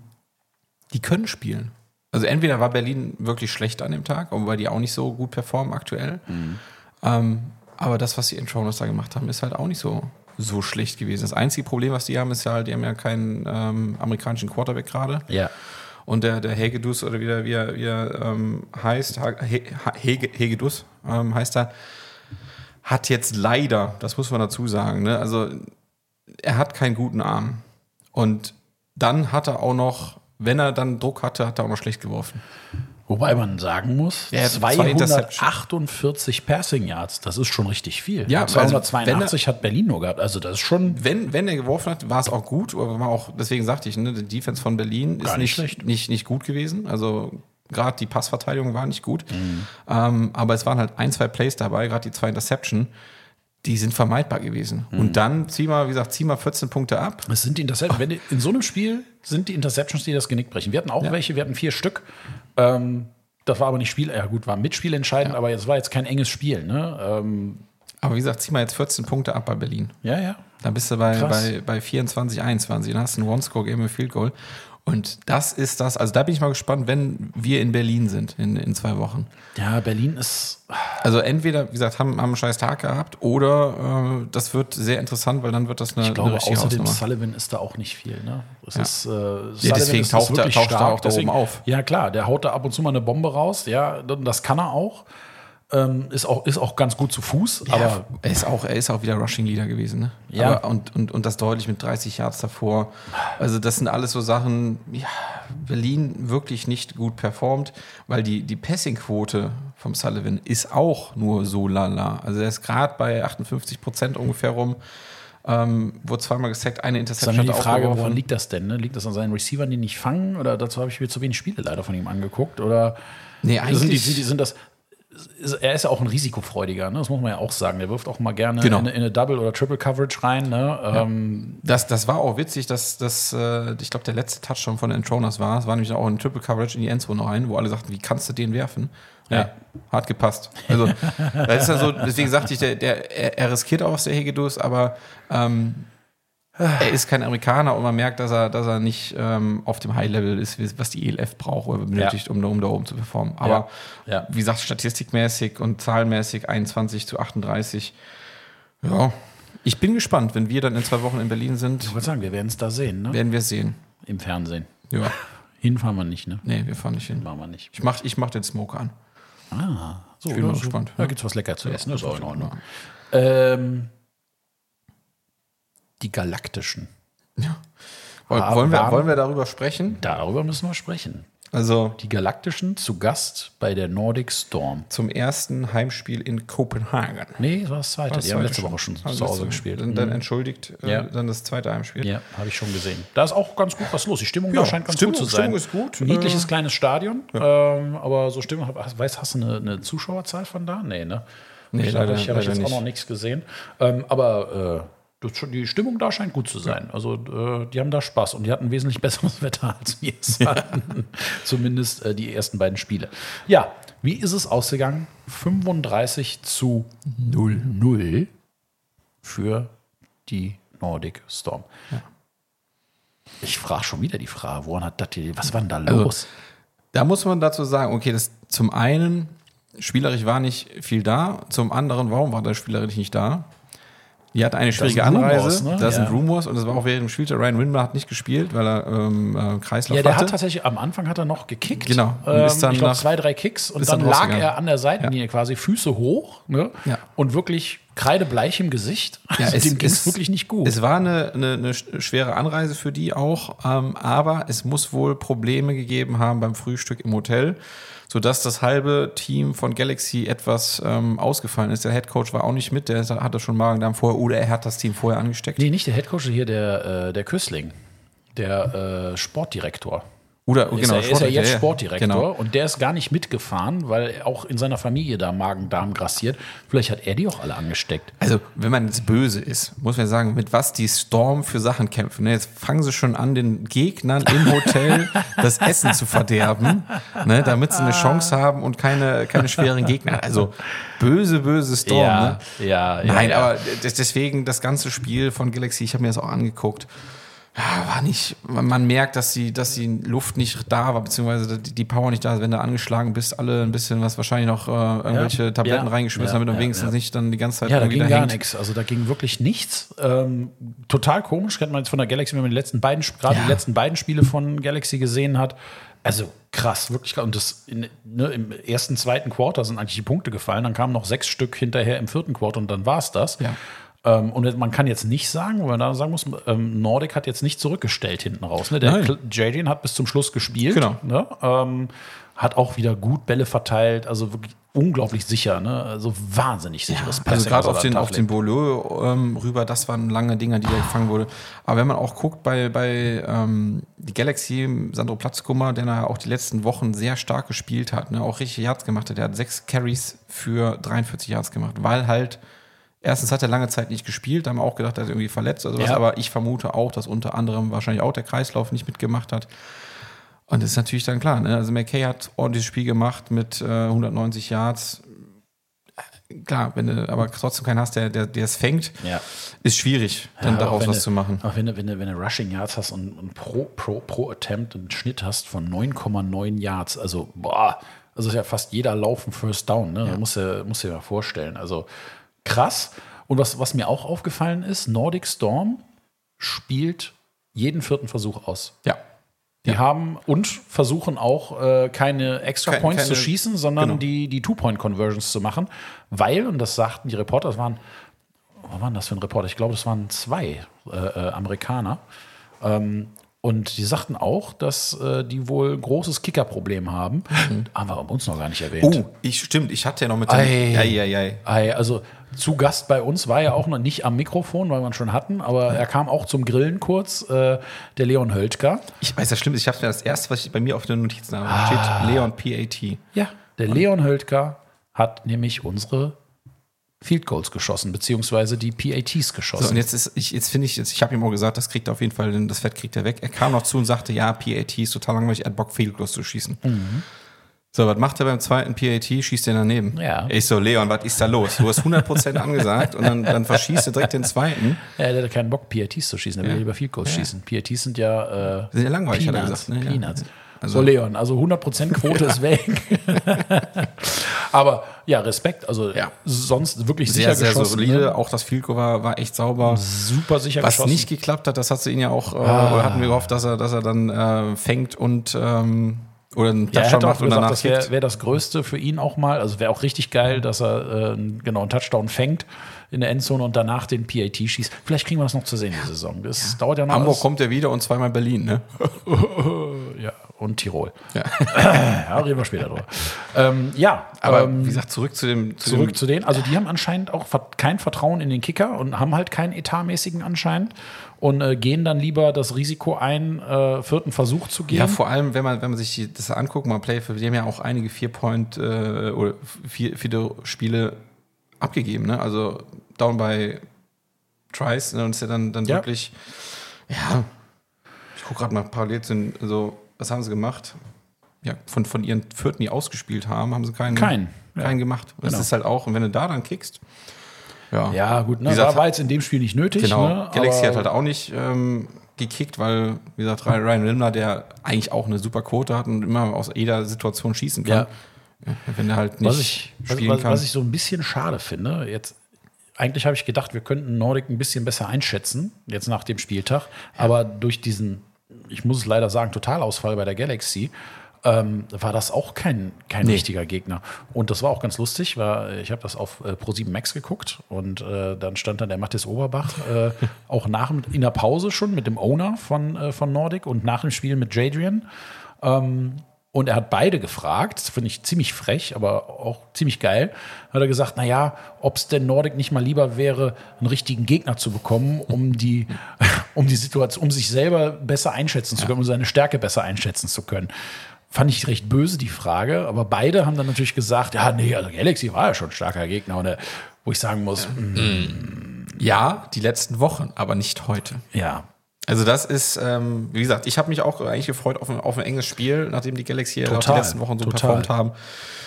Die können spielen. Also entweder war Berlin wirklich schlecht an dem Tag, weil die auch nicht so gut performen aktuell. Ähm, aber das, was die Entroners da gemacht haben, ist halt auch nicht so, so schlecht gewesen. Das einzige Problem, was die haben, ist ja halt, die haben ja keinen ähm, amerikanischen Quarterback gerade. Ja. Und der, der Hegedus, oder wie er, wie er, wie er ähm, heißt, Ha- He- Ha- Hege, Hegedus ähm, heißt er, hat jetzt leider, das muss man dazu sagen, ne, also er hat keinen guten Arm. Und dann hat er auch noch, wenn er dann Druck hatte, hat er auch noch schlecht geworfen. Wobei man sagen muss, Er hat zwei zweihundertachtundvierzig Passing Yards, das ist schon richtig viel. Ja, also zweihundertzweiundachtzig hat Berlin nur gehabt, also das ist schon Wenn, wenn er geworfen hat, war es auch gut, aber war auch, deswegen sagte ich, ne, die Defense von Berlin ist Gar nicht nicht, schlecht. nicht, nicht gut gewesen. Also gerade die Passverteidigung war nicht gut. Ähm, aber es waren halt ein, zwei Plays dabei, gerade die zwei Interception, die sind vermeidbar gewesen. Und dann zieh mal, wie gesagt, zieh mal vierzehn Punkte ab. Es sind die Interceptions. Wenn die, in so einem Spiel sind die Interceptions, die das Genick brechen. Wir hatten auch Ja. welche, wir hatten vier Stück. Ähm, das war aber nicht Spiel, ja gut, war Mitspiel entscheidend, aber es war jetzt kein enges Spiel. Ne? Ähm, Aber wie gesagt, zieh mal jetzt vierzehn Punkte ab bei Berlin. ja, ja. Dann bist du bei, Krass. bei, bei vierundzwanzig, einundzwanzig. Dann hast du ein One-Score-Game mit Field Goal. Und das ist das, also da bin ich mal gespannt, wenn wir in Berlin sind in, in zwei Wochen. Ja, Berlin ist. Also entweder, wie gesagt, haben, haben einen scheiß Tag gehabt oder äh, das wird sehr interessant, weil dann wird das eine, Ich glaube, eine richtige außerdem Hausnummer. Sullivan ist da auch nicht viel. Ne? Es Ja. ist, äh, Sullivan deswegen ist das taucht er- wirklich taucht er stark. auch da oben auf. Ja, klar, der haut da ab und zu mal eine Bombe raus. Ja, das kann er auch. Ähm, ist auch. Ist auch ganz gut zu Fuß. Ja, Aber er ist auch, er ist auch wieder Rushing Leader gewesen, ne? Ja. Aber, und, und, und das deutlich mit dreißig Yards davor. Also das sind alles so Sachen, ja, Berlin wirklich nicht gut performt, weil die, die Passing-Quote vom Sullivan ist auch nur so lala. Also er ist gerade bei achtundfünfzig Prozent ungefähr rum. Ähm, wurde zweimal gesackt, eine ist dann Interception die hat er Frage, aufgeworfen. woran liegt das denn? Ne? Liegt das an seinen Receivern, die nicht fangen? Oder dazu habe ich mir zu wenig Spiele leider von ihm angeguckt? Oder Nee, sind, die, eigentlich- sind, die, sind das. Ist, er ist ja auch ein Risikofreudiger, ne? Das muss man ja auch sagen. Der wirft auch mal gerne Genau. in, in eine Double- oder Triple-Coverage rein. Ne? Ähm, Das, das war auch witzig, dass das, äh, ich glaube, der letzte Touchdown von den Entroners war. Es war nämlich auch ein Triple Coverage in die Endzone rein, wo alle sagten, wie kannst du den werfen? Ja, Ja. hat gepasst. Also, das ist ja so, deswegen sagte ich, der, der, er, er riskiert auch was der Hegedus, aber ähm, er ist kein Amerikaner und man merkt, dass er, dass er nicht ähm, auf dem High-Level ist, wie- was die E L F braucht oder benötigt, um, da- um da oben zu performen. Aber Ja. Ja. wie gesagt, statistikmäßig und zahlenmäßig einundzwanzig zu achtunddreißig. Ja, ich bin gespannt, wenn wir dann in zwei Wochen in Berlin sind, ich wollte sagen, wir werden es da sehen, ne? werden wir es sehen. Im Fernsehen. Ja. Hinfahren wir nicht, ne? Nee, wir fahren nicht hin. Machen wir nicht. Ich mach, ich mach den Smoke an. Ah, so. Ich bin ja, mal so. gespannt. Da gibt's was lecker zu essen, das ist auch in Ja. Ordnung. Ähm, die Galaktischen. Woll- Ah, wollen, wir, warm. wollen wir darüber sprechen? Darüber müssen wir sprechen. Also Die Galaktischen zu Gast bei der Nordic Storm. zum ersten Heimspiel in Kopenhagen. Nee, das war das zweite. Das Die haben zweite letzte schon. Woche schon Also zu Hause letzte- gespielt. Dann, dann Mhm. entschuldigt äh, Ja. dann das zweite Heimspiel. Ja, habe ich schon gesehen. Da ist auch ganz gut was los. Die Stimmung Ja, da scheint ganz Stimmung- gut zu sein. Stimmung ist gut. Ein niedliches Äh, kleines Stadion. Ähm, aber so Stimmung, weißt, hast du eine, eine Zuschauerzahl von da? Nee, ne? Nee, ich leider- habe ich, hab ich leider jetzt auch nicht. noch nichts gesehen. Ähm, aber äh, das, die Stimmung da scheint gut zu sein. Also äh, die haben da Spaß und die hatten wesentlich besseres Wetter als wir es hatten. Zumindest äh, die ersten beiden Spiele. Ja, wie ist es ausgegangen? fünfunddreißig zu null für die Nordic Storm. Ich frage schon wieder die Frage, woran hat das die, was war denn da Also, los? Da muss man dazu sagen, okay, das zum einen, spielerisch war nicht viel da, zum anderen, warum war der spielerisch nicht da? Die hat eine schwierige sind Rumors, Anreise, ne? das Ja. sind Rumors und das war auch während dem Spiel. Ryan Windler hat nicht gespielt, weil er ähm, äh, Kreislauf Ja, der hatte. hat tatsächlich, am Anfang hat er noch gekickt. Genau. Und Ähm, ist dann ich glaube, nach- zwei, drei Kicks und ist dann dann lag rausgegangen. er an der Seitenlinie quasi, Füße hoch, ne? Ja. Und wirklich kreidebleich im Gesicht. Ja, Also es- dem ging es es- wirklich nicht gut. Es war eine, eine, eine schwere Anreise für die auch, ähm, aber es muss wohl Probleme gegeben haben beim Frühstück im Hotel, sodass das halbe Team von Galaxy etwas ähm, ausgefallen ist. Der Headcoach war auch nicht mit, der hatte schon Magen-Darm vorher oder er hat das Team vorher angesteckt. Nee, nicht der Headcoach, hier der, äh, der Küssling, der äh, Sportdirektor. Oder Ist, genau, er, ist er jetzt ja, Sportdirektor Genau. und der ist gar nicht mitgefahren, weil auch in seiner Familie da Magen-Darm grassiert. Vielleicht hat er die auch alle angesteckt. Also, wenn man jetzt böse ist, muss man sagen, mit was die Storm für Sachen kämpfen. Ne, Jetzt fangen sie schon an, den Gegnern im Hotel das Essen zu verderben, ne, damit sie eine Chance haben und keine, keine schweren Gegner. Also, böse, böse Storm. Ne? ja, ja. Nein, ja. aber des- deswegen das ganze Spiel von Galaxy, ich habe mir das auch angeguckt, ja, war nicht, man man merkt, dass die, dass die Luft nicht da war, beziehungsweise die, die Power nicht da ist, wenn du angeschlagen bist, alle ein bisschen was, wahrscheinlich noch äh, irgendwelche Ja, Tabletten ja, reingeschmissen, ja, damit du ja, wenigstens ja. nicht dann die ganze Zeit Ja, da irgendwie ging da gar hängt. nichts. Also da ging wirklich nichts. Ähm, total komisch, kennt man jetzt von der Galaxy, wenn man die letzten beiden, gerade Ja. die letzten beiden Spiele von Galaxy gesehen hat. Also krass, wirklich krass. Und das in, ne, im ersten, zweiten Quarter sind eigentlich die Punkte gefallen. Dann kamen noch sechs Stück hinterher im vierten Quarter und dann war es das. Ja. Ähm, und man kann jetzt nicht sagen, weil man da sagen muss, ähm, Nordic hat jetzt nicht zurückgestellt hinten raus. Ne? Der Nein. Jadin hat bis zum Schluss gespielt. Genau. Ne? Ähm, hat auch wieder gut Bälle verteilt, also wirklich unglaublich sicher, ne? Also wahnsinnig sicheres Also Passing, gerade was er auf da den, an auf Tag den legt. Beaulieu ähm, rüber, das waren lange Dinger, die da gefangen wurde. Aber wenn man auch guckt bei, bei ähm, die Galaxy, Sandro Platzkummer, der da auch die letzten Wochen sehr stark gespielt hat, ne, auch richtig Yards gemacht hat, der hat sechs Carries für dreiundvierzig Yards gemacht, weil halt erstens hat er lange Zeit nicht gespielt, da haben wir auch gedacht, er ist irgendwie verletzt oder sowas, Ja. aber ich vermute auch, dass unter anderem wahrscheinlich auch der Kreislauf nicht mitgemacht hat. Und das ist natürlich dann klar, ne? Also McKay hat ordentliches Spiel gemacht mit äh, hundertneunzig Yards. Klar, wenn du aber trotzdem keinen hast, der, der, der es fängt, Ja. ist schwierig, dann Ja, auch daraus wenn was du, zu machen. Auch wenn du, wenn du, wenn du Rushing Yards hast und, und pro, pro, pro Attempt einen Schnitt hast von neun Komma neun Yards, also boah, also ist ja fast jeder Lauf ein First Down, ne? Ja. Muss du musst dir mal vorstellen. Also krass. Und was, was mir auch aufgefallen ist, Nordic Storm spielt jeden vierten Versuch aus. Ja. Die Ja. haben und versuchen auch äh, keine Extra Kein- Points keine- zu schießen, sondern genau. die, die Two-Point-Conversions zu machen, weil, und das sagten die Reporter, das waren, was waren das für ein Reporter? Ich glaube, das waren zwei äh, äh, Amerikaner. Ähm, und die sagten auch, dass äh, die wohl ein großes Kicker-Problem haben. Mhm. Haben wir bei uns noch gar nicht erwähnt. Oh, ich, stimmt, ich hatte ja noch mit Ei. Ei, ei, ei. Ei, Also zu Gast bei uns war er auch noch nicht am Mikrofon, weil wir ihn schon hatten, aber er kam auch zum Grillen kurz, äh, der Leon Höltger. Ich weiß, das stimmt, ich habe mir das erste, was ich bei mir auf der Notizen habe, Ah. steht Leon P A T. Ja, der Leon Höltger hat nämlich unsere Field Goals geschossen, beziehungsweise die P A Ts geschossen. So, und jetzt ist, ich, jetzt finde ich, jetzt, ich habe ihm auch gesagt, das kriegt er auf jeden Fall, das Fett kriegt er weg. Er kam noch zu und sagte, ja, P A T ist total langweilig, er hat Bock, Field Goals zu schießen. Mhm. So, was macht er beim zweiten P A T? Schießt er daneben. Ja. Ich so, Leon, was ist da los? Du hast hundert Prozent angesagt und dann, dann verschießt er direkt den zweiten. Ja, der hatte keinen Bock, P A Ts zu schießen, er will lieber Field Goals schießen. P A Ts sind ja, äh, Sind ja langweilig, hat er Peanuts. gesagt. Ne? Ja. Peanuts. Also- So, Leon, also hundert Prozent Quote ist weg. Aber ja, Respekt, also Ja. sonst wirklich Sehr, sicher sehr geschossen. solide. Ne? Auch das Field Goal war, war echt sauber. Super sicher Was geschossen. nicht geklappt hat, das hat sie ihn ja auch, äh, Ah. oder hatten wir gehofft, dass er, dass er dann äh, fängt und ähm, oder einen Ja, er Touchdown hat auch macht und gesagt, danach das wäre kickt. wär das Größte für ihn auch mal. Also wäre auch richtig geil, dass er äh, genau einen Touchdown fängt in der Endzone und danach den P A T schießt. Vielleicht kriegen wir das noch zu sehen, die Saison. Das dauert ja noch. Hamburg alles. kommt ja wieder und zweimal Berlin, ne? ja, und Tirol. Ja. Ja, reden wir später drüber. Ähm, ja, Aber ähm, wie gesagt, zurück zu dem. Zu zurück dem, zu denen. Also die haben anscheinend auch ver- kein Vertrauen in den Kicker und haben halt keinen etatmäßigen anscheinend und äh, gehen dann lieber das Risiko ein, äh, vierten Versuch zu gehen. Ja, vor allem, wenn man, wenn man sich die- das anguckt, mal Play, die haben ja auch einige Vier-Point- äh, oder vier, vierte Spiele abgegeben, ne? Also down by Tries, ne? Und ist ja dann, dann Ja. wirklich, ja, ich gucke gerade mal parallel zu den, also, was haben sie gemacht? Ja, von, von ihren Vierten, die ausgespielt haben, haben sie keinen, Keinen, ja. keinen gemacht. Das Genau. ist halt auch, und wenn du da dann kickst, ja. Ja, gut, ne? Wie gesagt, war, war jetzt in dem Spiel nicht nötig. Genau, Ne? Galaxy Aber hat halt auch nicht ähm, gekickt, weil, wie gesagt, Ryan Lindner, der eigentlich auch eine super Quote hat und immer aus jeder Situation schießen kann. Ja. Ja, wenn er halt nicht was ich, was, spielen was, kann. was ich so ein bisschen schade finde, jetzt eigentlich habe ich gedacht, wir könnten Nordic ein bisschen besser einschätzen, jetzt nach dem Spieltag. Aber durch diesen, ich muss es leider sagen, Totalausfall bei der Galaxy, ähm, war das auch kein, kein Nee. richtiger Gegner. Und das war auch ganz lustig, weil ich habe das auf äh, ProSieben Max geguckt und äh, dann stand dann der Mathis Oberbach äh, auch nach in der Pause schon mit dem Owner von, äh, von Nordic und nach dem Spiel mit Jadrian. Ähm, Und er hat beide gefragt, das finde ich ziemlich frech, aber auch ziemlich geil. Hat er gesagt, naja, ob es denn Nordic nicht mal lieber wäre, einen richtigen Gegner zu bekommen, um die, um die Situation, um sich selber besser einschätzen zu können, um seine Stärke besser einschätzen zu können. Fand ich recht böse, die Frage, aber beide haben dann natürlich gesagt, ja, nee, also Galaxy war ja schon ein starker Gegner. Und, äh, wo ich sagen muss, mh, Ja, die letzten Wochen, aber nicht heute. ja, Also das ist, ähm, wie gesagt, ich habe mich auch eigentlich gefreut auf ein, auf ein enges Spiel, nachdem die Galaxy ja auch die Total, letzten Wochen so total. performt haben.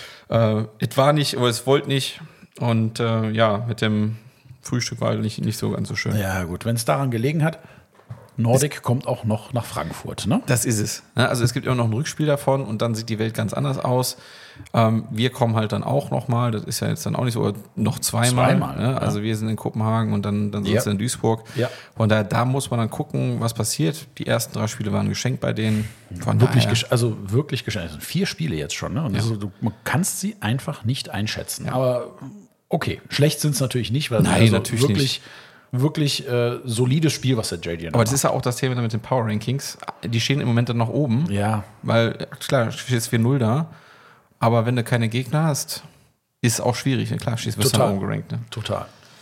Äh, es war nicht, oder es wollte nicht. Und äh, ja, mit dem Frühstück war nicht, nicht so ganz so schön. ja gut, wenn es daran gelegen hat, Nordic kommt auch noch nach Frankfurt, ne? Das ist es. Ne? Also es gibt immer noch ein Rückspiel davon und dann sieht die Welt ganz anders aus. Ähm, wir kommen halt dann auch nochmal, das ist ja jetzt dann auch nicht so, oder noch zweimal. Zweimal, ne? ja. Also wir sind in Kopenhagen und dann, dann sind Ja. sie in Duisburg. Ja. Von daher, da muss man dann gucken, was passiert. Die ersten drei Spiele waren geschenkt bei denen. Von Wirklich, daher, gesch- also wirklich geschenkt. Es sind vier Spiele jetzt schon, ne? Und Ja. das ist, du man kannst sie einfach nicht einschätzen. Aber okay, schlecht sind es natürlich nicht, weil Nein, also natürlich wirklich, nicht. wirklich äh, solides Spiel, was der J D Aber das ist ja auch das Thema mit den Power Rankings. Die stehen im Moment dann noch oben. ja, Weil, klar, stehst vier null da. Aber wenn du keine Gegner hast, ist auch schwierig. Ne? Klar, stehst du Total. oben gerankt. Ne? total.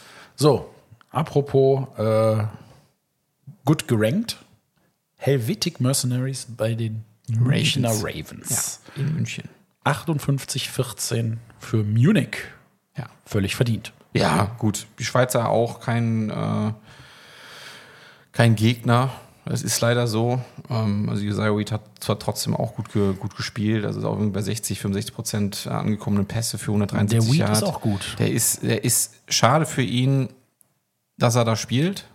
So, apropos äh, gut gerankt. Helvetic Mercenaries bei den Münchner Ravens. Ja, in München. achtundfünfzig vierzehn für Munich. Ja. Völlig verdient. Ja, gut. Die Schweizer auch kein, äh, kein Gegner. Das ist leider so. Ähm, also Josiah Reed hat zwar trotzdem auch gut, ge gut gespielt. Also ist auch irgendwie bei sechzig, fünfundsechzig Prozent angekommene Pässe für hundertdreiundsiebzig Der Reed Yard. ist auch gut. Der ist, der ist schade für ihn, dass er da spielt.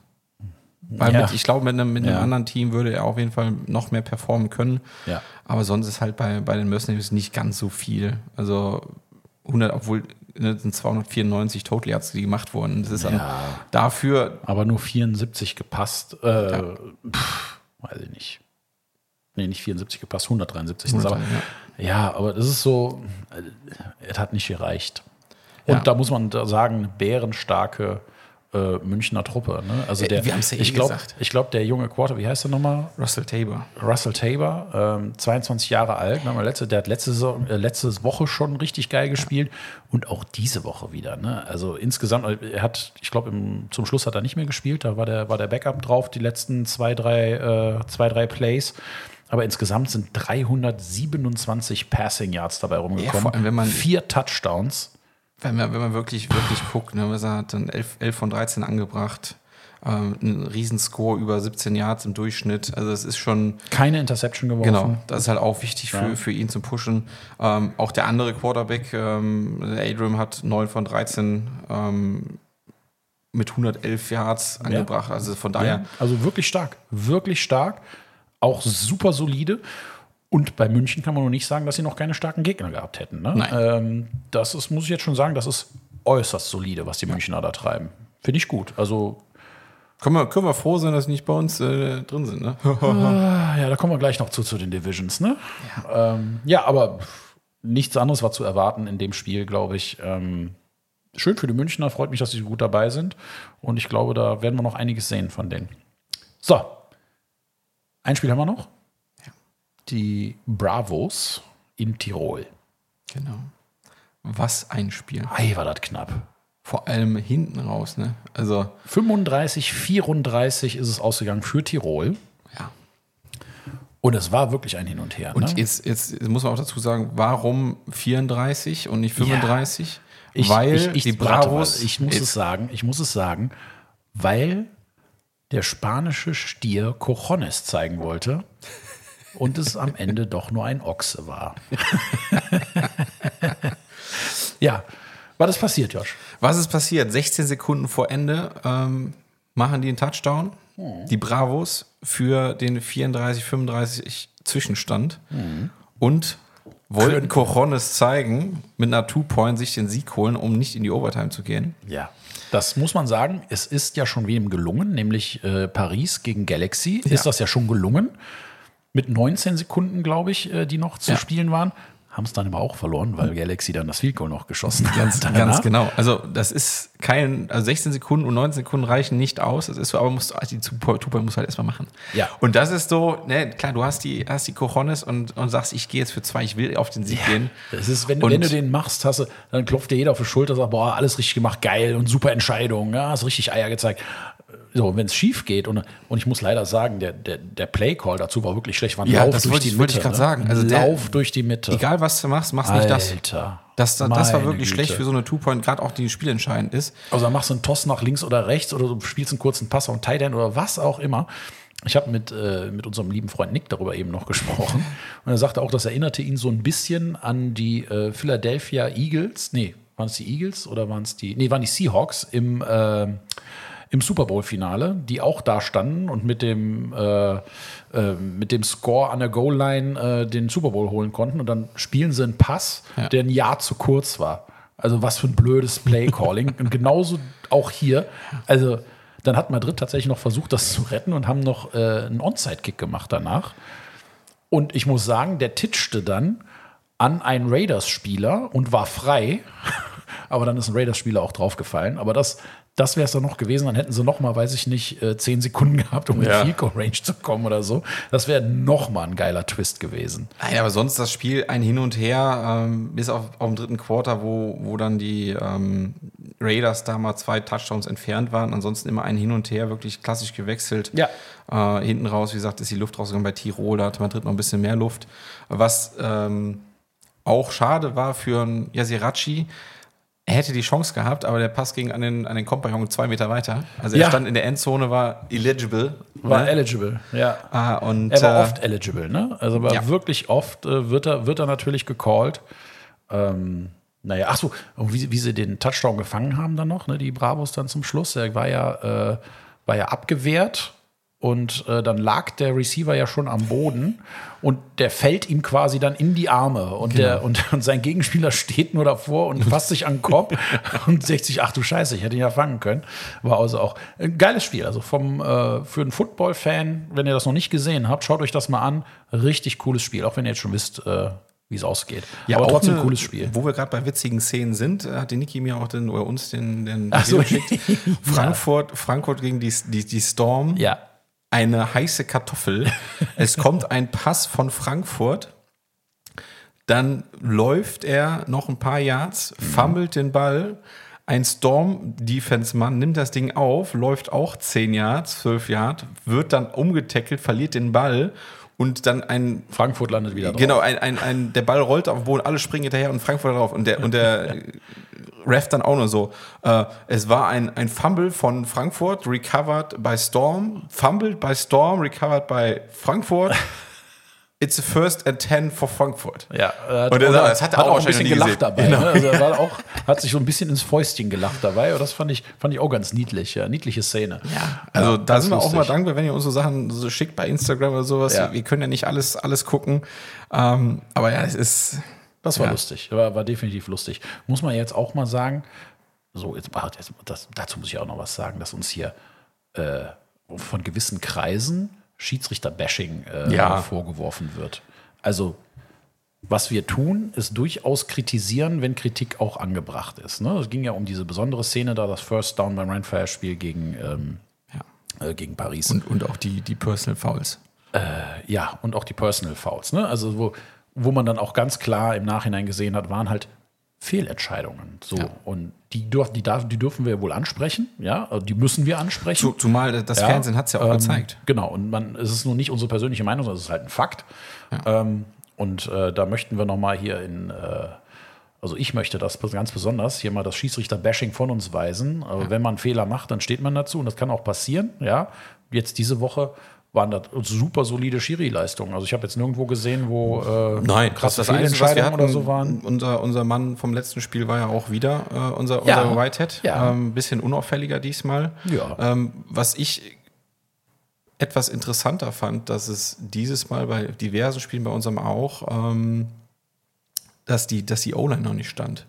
Weil Ja. mit, ich glaube, mit einem, mit einem Ja. anderen Team würde er auf jeden Fall noch mehr performen können. Ja. Aber sonst ist halt bei, bei den Mercenaries nicht ganz so viel. Also hundert, obwohl ne, sind zweihundertvierundneunzig Total Yards, die gemacht wurden. Das ist dann Ja. dafür, Aber nur vierundsiebzig gepasst. Äh, pff, weiß ich nicht. Nee, nicht vierundsiebzig gepasst, hundertdreiundsiebzig. sind es aber, ja. ja, aber das ist so, äh, es hat nicht gereicht. Und Ja. da muss man da sagen, eine bärenstarke äh, Münchner Truppe. Ne? Also Äh, der, wir haben's ja eh ich glaube, gesagt. ich glaub, der junge Quarter, wie heißt der nochmal? Russell Tabor. Russell Tabor, ähm, zweiundzwanzig Jahre alt. Ne? Letzte, der hat letzte, Saison, äh, letzte Woche schon richtig geil gespielt und auch diese Woche wieder. Ne? Also insgesamt, er hat, ich glaube, zum Schluss hat er nicht mehr gespielt. Da war der, war der Backup drauf, die letzten zwei, drei, äh, zwei, drei Plays. Aber insgesamt sind dreihundertsiebenundzwanzig Passing Yards dabei rumgekommen. Ja, vor allem, wenn man- Vier Touchdowns. Wenn man, wenn man wirklich, wirklich guckt, ne, er hat dann elf, elf von dreizehn angebracht. Ähm, ein Riesenscore über siebzehn Yards im Durchschnitt. Also es ist schon, Keine Interception geworfen. genau, das ist halt auch wichtig für, Ja. für ihn zum Pushen. Ähm, auch der andere Quarterback, ähm, Adrian, hat neun von dreizehn ähm, mit hundertelf Yards angebracht. Also von daher, Ja, also wirklich stark. Wirklich stark. Auch super solide. Und bei München kann man nur nicht sagen, dass sie noch keine starken Gegner gehabt hätten. Ne? Nein. Ähm, das ist, muss ich jetzt schon sagen, das ist äußerst solide, was die Münchner da treiben. Finde ich gut. Also, können wir, können wir froh sein, dass sie nicht bei uns äh, drin sind. Ne? ah, ja, da kommen wir gleich noch zu, zu den Divisions. Ne? Ja. Ähm, ja, aber nichts anderes war zu erwarten in dem Spiel, glaube ich. Ähm, schön für die Münchner, freut mich, dass sie gut dabei sind. Und ich glaube, da werden wir noch einiges sehen von denen. So, ein Spiel haben wir noch. die Bravos in Tirol. Genau. Was ein Spiel. Ei, war das knapp. Vor allem hinten raus, ne? Also fünfunddreißig, vierunddreißig ist es ausgegangen für Tirol. ja. Und es war wirklich ein Hin und Her. Und ne? jetzt, jetzt muss man auch dazu sagen, warum vierunddreißig und nicht fünfunddreißig? Ich, weil ich, ich, die warte Bravos. mal, ich muss es sagen, ich muss es sagen, weil der spanische Stier Cojones zeigen wollte und es am Ende doch nur ein Ochse war. Ja, was ist passiert, Josh? Was ist passiert? sechzehn Sekunden vor Ende ähm, machen die einen Touchdown. Mhm. Die Bravos für den vierunddreißig fünfunddreißig Zwischenstand. Mhm. Und wollten Cojones zeigen, mit einer Two-Point sich den Sieg holen, um nicht in die Overtime zu gehen. Ja, das muss man sagen. Es ist ja schon wem gelungen, nämlich äh, Paris gegen Galaxy. Ja. Ist das ja schon gelungen. Mit neunzehn Sekunden, glaube ich, äh, die noch zu ja. spielen waren. Haben es dann aber auch verloren, weil Galaxy dann das Field Goal noch geschossen hat. Ganz, ganz genau. Also das ist kein, also sechzehn Sekunden und neunzehn Sekunden reichen nicht aus. Das ist so, aber musst, die Two-Point musst du halt erstmal machen. Ja. Und das ist so, ne, klar, du hast die, hast die Cojones und, und sagst, ich gehe jetzt für zwei, ich will auf den Sieg ja. gehen. Das ist, wenn, wenn du den machst, hast du, dann klopft dir jeder auf die Schulter und sagt, boah, alles richtig gemacht, geil und super Entscheidung, ja, hast richtig Eier gezeigt. So, wenn es schief geht, und, und ich muss leider sagen, der, der, der Play-Call dazu war wirklich schlecht. War ein ja, Lauf das durch wollte die ich, Mitte. Wollte ich gerade ne? sagen. Also Lauf der, durch die Mitte. Egal, was du machst, machst Alter, nicht das. Das, das, das war wirklich Güte. schlecht für so eine Two-Point, gerade auch die spielentscheidend ist. Also dann machst du einen Toss nach links oder rechts oder du spielst einen kurzen Pass auf einen Tight End oder was auch immer. Ich habe mit, äh, mit unserem lieben Freund Nick darüber eben noch gesprochen. Und er sagte auch, das erinnerte ihn so ein bisschen an die äh, Philadelphia Eagles. Nee, waren es die Eagles oder waren es die? Nee, waren die Seahawks im äh, im Super Bowl-Finale, die auch da standen und mit dem, äh, äh, mit dem Score an der Goal-Line äh, den Super Bowl holen konnten. Und dann spielen sie einen Pass, ja. der ein Jahr zu kurz war. Also was für ein blödes Play-Calling. Und genauso auch hier. Also dann hat Madrid tatsächlich noch versucht, das zu retten und haben noch äh, einen Onside-Kick gemacht danach. Und ich muss sagen, der titschte dann an einen Raiders-Spieler und war frei. Aber dann ist ein Raiders-Spieler auch draufgefallen. Aber das Das wäre es dann noch gewesen, dann hätten sie noch mal, weiß ich nicht, zehn Sekunden gehabt, um ja. in die Field Goal Range zu kommen oder so. Das wäre noch mal ein geiler Twist gewesen. Nein, aber sonst das Spiel ein Hin und Her, ähm, bis auf, auf dem dritten Quarter, wo, wo dann die ähm, Raiders da mal zwei Touchdowns entfernt waren. Ansonsten immer ein Hin und Her, wirklich klassisch gewechselt. Ja. Äh, hinten raus, wie gesagt, ist die Luft rausgegangen bei Tirol, da hatte Madrid noch ein bisschen mehr Luft. Was ähm, auch schade war für einen Yasirachi. Er hätte die Chance gehabt, aber der Pass ging an den, an den Kompagnon zwei Meter weiter. Also er ja. stand in der Endzone, war eligible. War ne? eligible, ja. Ah, und, er war äh, oft eligible, ne? Also aber ja. wirklich oft äh, wird, er, wird er natürlich gecallt. Ähm, naja, ach so, und wie, wie sie den Touchdown gefangen haben dann noch, ne? Die Bravos dann zum Schluss. Er war ja, äh, war ja abgewehrt. Und äh, dann lag der Receiver ja schon am Boden und der fällt ihm quasi dann in die Arme. Und, genau. der, und, und sein Gegenspieler steht nur davor und fasst sich an den Kopf und sagt sich, ach du Scheiße, ich hätte ihn ja fangen können. War also auch ein geiles Spiel. Also vom, äh, für einen Football-Fan, wenn ihr das noch nicht gesehen habt, schaut euch das mal an. Richtig cooles Spiel, auch wenn ihr jetzt schon wisst, äh, wie es ausgeht. Ja, aber auch trotzdem eine, ein cooles Spiel. Wo wir gerade bei witzigen Szenen sind, hat die Niki mir auch den, oder uns den, den ach so. geschickt. Frankfurt, Frankfurt gegen die, die, die Storm. Ja. Eine heiße Kartoffel. Es kommt ein Pass von Frankfurt. Dann läuft er noch ein paar Yards, fummelt den Ball. Ein Storm-Defense-Mann nimmt das Ding auf, läuft auch zehn Yards, zwölf Yards, wird dann umgetackelt, verliert den Ball. Und dann ein. Frankfurt landet wieder drauf. Genau, ein, ein, ein, der Ball rollt auf den Boden, alle springen hinterher und Frankfurt drauf. Und der, und der Ref dann auch nur so. Äh, es war ein, ein Fumble von Frankfurt, recovered by Storm, fumbled by Storm, recovered by Frankfurt. It's the first and ten for Frankfurt. Ja, hat, und er, oder, das hat er hat auch, auch ein bisschen gelacht gesehen. dabei. Genau. Ne? Also er war auch, hat sich so ein bisschen ins Fäustchen gelacht dabei. Und das fand ich, fand ich auch ganz niedlich. Ja. Niedliche Szene. Ja, also ja, da sind wir lustig. auch mal dankbar, wenn ihr uns so Sachen so schickt bei Instagram oder sowas. Ja. Wir können ja nicht alles, alles gucken. Ähm, aber ja, es ist. Das war ja. lustig. War, war definitiv lustig. Muss man jetzt auch mal sagen, so, jetzt, jetzt das, dazu muss ich auch noch was sagen, dass uns hier äh, von gewissen Kreisen Schiedsrichter-Bashing äh, ja. vorgeworfen wird. Also, was wir tun, ist durchaus kritisieren, wenn Kritik auch angebracht ist. Ne? Es ging ja um diese besondere Szene da, das First Down beim Rheinfire-Spiel gegen, ähm, ja. äh, gegen Paris. Und, und auch die, die Personal Fouls. Äh, ja, und auch die Personal Fouls. Ne? Also wo, wo man dann auch ganz klar im Nachhinein gesehen hat, waren halt Fehlentscheidungen. So. Ja. Und die, dürf, die, darf, die dürfen wir wohl ansprechen. Ja, also die müssen wir ansprechen. Zumal das ja, Fernsehen hat es ja auch ähm, gezeigt. Genau, und man, es ist nur nicht unsere persönliche Meinung, sondern es ist halt ein Fakt. Ja. Ähm, und äh, da möchten wir nochmal hier in, äh, also ich möchte das ganz besonders, hier mal das Schiedsrichter-Bashing von uns weisen. Aber ja. wenn man einen Fehler macht, dann steht man dazu und das kann auch passieren. Ja, jetzt diese Woche waren das super solide Schiri-Leistungen. Also ich habe jetzt nirgendwo gesehen, wo äh, Nein, krasse das Fehlentscheidungen oder so waren. Unser, unser Mann vom letzten Spiel war ja auch wieder äh, unser, ja. unser Whitehead. Ja. Ähm, bisschen unauffälliger diesmal. Ja. Ähm, was ich etwas interessanter fand, dass es dieses Mal bei diversen Spielen, bei unserem auch, ähm, dass die, dass die O-Line noch nicht stand.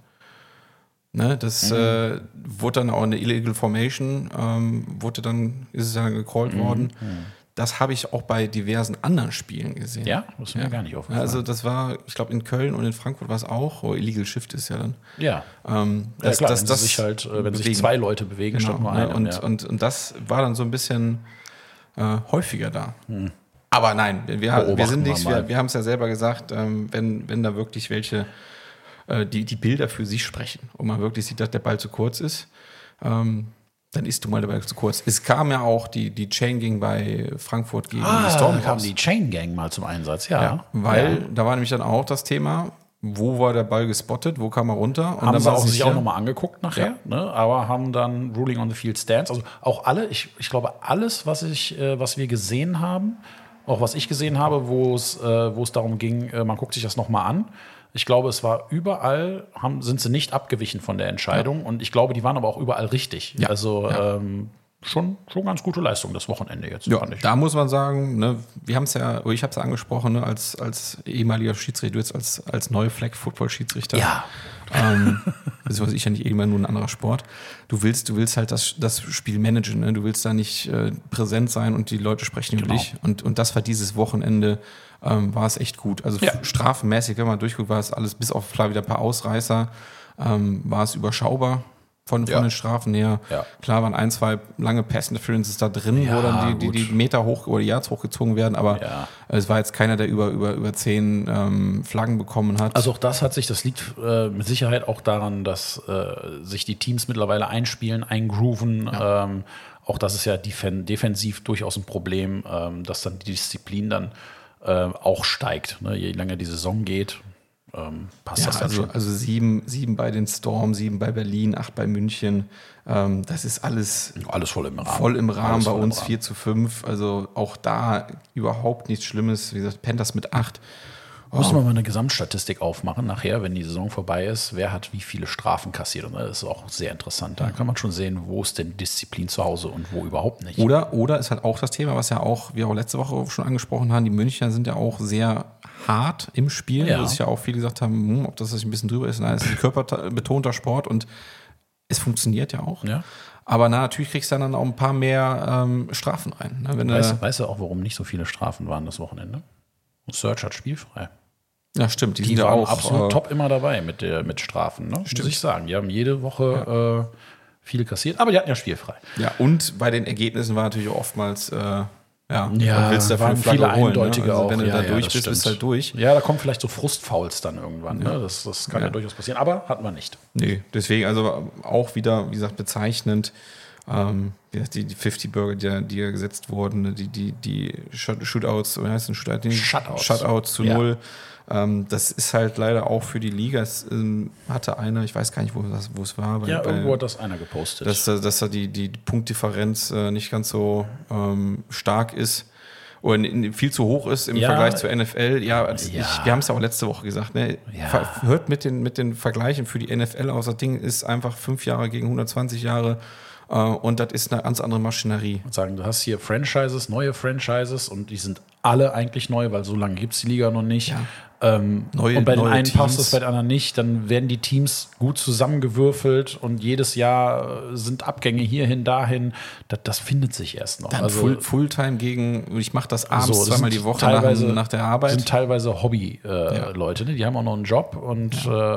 Ne, das mhm. äh, wurde dann auch eine Illegal Formation, ähm, wurde dann, ist es dann gecallt mhm. worden. Mhm. Das habe ich auch bei diversen anderen Spielen gesehen. Ja, das ist mir ja. gar nicht aufgefallen. Also das war, ich glaube in Köln und in Frankfurt war es auch, oh, Illegal Shift ist ja dann. Ja, ähm, ja das, klar, das, wenn das sich halt, äh, wenn sich zwei Leute bewegen, genau, statt nur ne, einer. Und, ja. und, und das war dann so ein bisschen äh, häufiger da. Hm. Aber nein, wir, wir sind nichts, wir, wir, wir haben es ja selber gesagt, ähm, wenn, wenn da wirklich welche äh, die, die Bilder für sich sprechen und man wirklich sieht, dass der Ball zu kurz ist, ähm, dann ist du mal dabei zu kurz. Es kam ja auch, die, die Chain Gang bei Frankfurt gegen ah, die Storm. Da kam die Chain Gang mal zum Einsatz, ja. ja weil ja. da war nämlich dann auch das Thema, wo war der Ball gespottet, wo kam er runter? Und haben dann sie war auch es sich auch nochmal angeguckt nachher, ja. ne? Aber haben dann Ruling on the Field Stance, also auch alle, ich, ich glaube alles, was, ich, äh, was wir gesehen haben, auch was ich gesehen habe, wo es äh, wo es darum ging, äh, man guckt sich das nochmal an. Ich glaube, es war überall, haben, sind sie nicht abgewichen von der Entscheidung. Ja. Und ich glaube, die waren aber auch überall richtig. Ja. Also ja. Ähm, schon, schon ganz gute Leistung das Wochenende jetzt. Ja, da muss man sagen, ne, wir haben es ja, ich habe es ja angesprochen, ne, als, als ehemaliger Schiedsrichter, du jetzt als, als neue Flag-Football-Schiedsrichter. Ja. Ähm, das ist ich ja nicht immer nur ein anderer Sport. Du willst, du willst halt das, das Spiel managen, ne? Du willst da nicht äh, präsent sein und die Leute sprechen über genau. dich. Und, und das war dieses Wochenende, ähm, war es echt gut. Also ja. strafenmäßig, wenn man durchguckt, war es alles, bis auf klar wieder ein paar Ausreißer, ähm, war es überschaubar. Von, von ja. den Strafen her. Ja. Klar waren ein, zwei lange Pass-Interferences da drin, ja, wo dann die, die, die Meter hoch oder die Yards hochgezogen werden, aber ja. es war jetzt keiner, der über, über, über zehn ähm, Flaggen bekommen hat. Also auch das hat sich, das liegt äh, mit Sicherheit auch daran, dass äh, sich die Teams mittlerweile einspielen, eingrooven. Ja. Ähm, auch das ist ja defen- defensiv durchaus ein Problem, ähm, dass dann die Disziplin dann äh, auch steigt, ne? Je länger die Saison geht. Ähm, passt ja, das also, schon. also sieben, sieben bei den Storm, sieben bei Berlin, acht bei München. Ähm, das ist alles, alles voll im Rahmen. Voll im Rahmen, alles bei voll uns Rahmen. vier zu fünf. Also auch da überhaupt nichts Schlimmes. Wie gesagt, Panthers mit acht. Müssen wir mal eine Gesamtstatistik aufmachen nachher, wenn die Saison vorbei ist. Wer hat wie viele Strafen kassiert? Und das ist auch sehr interessant. Da kann man schon sehen, wo ist denn Disziplin zu Hause und wo überhaupt nicht. Oder, oder ist halt auch das Thema, was ja auch, wir auch letzte Woche schon angesprochen haben, die Münchner sind ja auch sehr hart im Spiel, ja. wo sich ja auch viele gesagt haben, hm, ob das ein bisschen drüber ist. Nein, es ist ein körperbetonter Sport und es funktioniert ja auch. Ja. Aber na, natürlich kriegst du dann auch ein paar mehr ähm, Strafen rein. Ne? Wenn weißt, du weißt du auch, warum nicht so viele Strafen waren das Wochenende? Search hat spielfrei. Ja, stimmt. Die, die sind ja waren auch absolut äh, top immer dabei mit, der, mit Strafen. Ne? Muss ich sagen. Die haben jede Woche ja. äh, viele kassiert, aber die hatten ja spielfrei. Ja, und bei den Ergebnissen war natürlich auch oftmals, äh, ja, ja willst dafür waren viele holen, eindeutige ne? Also auch. wenn du ja, da ja, durch bist, bist du halt durch. Ja, da kommen vielleicht so Frustfouls dann irgendwann. Ja. Ne? Das, das kann ja. ja durchaus passieren, aber hat man nicht. Nee, deswegen also auch wieder, wie gesagt, bezeichnend. Ähm, die, die fünfzig Burger, die, die ja gesetzt wurden, die, die, die Shootouts, wie heißt denn Shootout? Shutouts. Shutouts zu ja. null. Ähm, das ist halt leider auch für die Liga. Es ähm, hatte einer, ich weiß gar nicht, wo, das, wo es war. Ja, bei, irgendwo hat das einer gepostet. Dass, dass da die, die Punktdifferenz äh, nicht ganz so ähm, stark ist. Oder viel zu hoch ist im ja, Vergleich zur N F L. Ja, also ja. Ich, wir haben es ja auch letzte Woche gesagt. Ne? Ja. Hört mit den, mit den Vergleichen für die N F L aus. Das Ding ist einfach fünf Jahre gegen hundertzwanzig Jahre. Und das ist eine ganz andere Maschinerie. Und sagen, du hast hier Franchises, neue Franchises und die sind alle eigentlich neu, weil so lange gibt es die Liga noch nicht. Ja. Ähm, neue, und bei den einen Teams. passt es, bei den anderen nicht. Dann werden die Teams gut zusammengewürfelt und jedes Jahr sind Abgänge hierhin, dahin. Das, das findet sich erst noch. Dann also, Full, Fulltime gegen, ich mache das abends so, das zweimal die Woche teilweise, nach, nach der Arbeit. Das sind teilweise Hobby-Leute, äh, ja. ne? Die haben auch noch einen Job und ja. äh,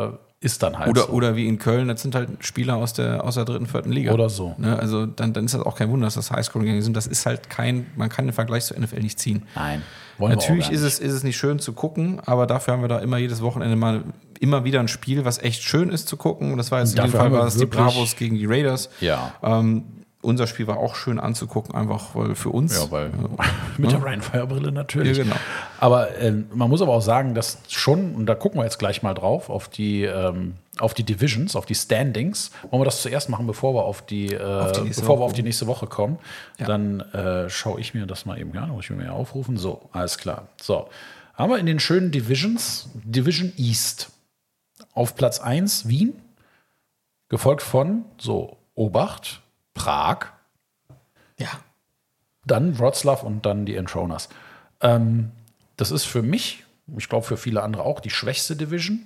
ist dann halt Oder, so. oder wie in Köln, das sind halt Spieler aus der, aus der dritten, vierten Liga. Oder so. Ne? Also dann, dann ist das auch kein Wunder, dass das Highscoring sind. Das ist halt kein, man kann den Vergleich zur N F L nicht ziehen. Nein. Wollen Natürlich wir auch gar ist es, ist es nicht schön zu gucken, aber dafür haben wir da immer jedes Wochenende mal immer wieder ein Spiel, was echt schön ist zu gucken. Und das war jetzt in dem Dafür Fall haben wir war es die wirklich- Bravos gegen die Raiders. Ja. Ähm, unser Spiel war auch schön anzugucken, einfach weil für uns. Ja, weil mit der Rheinfire-Brille natürlich. Ja, genau. Aber äh, man muss aber auch sagen, dass schon, und da gucken wir jetzt gleich mal drauf, auf die, ähm, auf die Divisions, auf die Standings. Wollen wir das zuerst machen, bevor wir auf die, äh, die nächste bevor wir Woche auf die nächste Woche kommen? Ja. Dann äh, schaue ich mir das mal eben an, muss ich mir aufrufen. So, alles klar. So, haben wir in den schönen Divisions, Division East. Auf Platz eins Wien, gefolgt von, so, Obacht, Prag, Ja. dann Wroclaw und dann die Entroners. Ähm, das ist für mich, ich glaube für viele andere auch, die schwächste Division.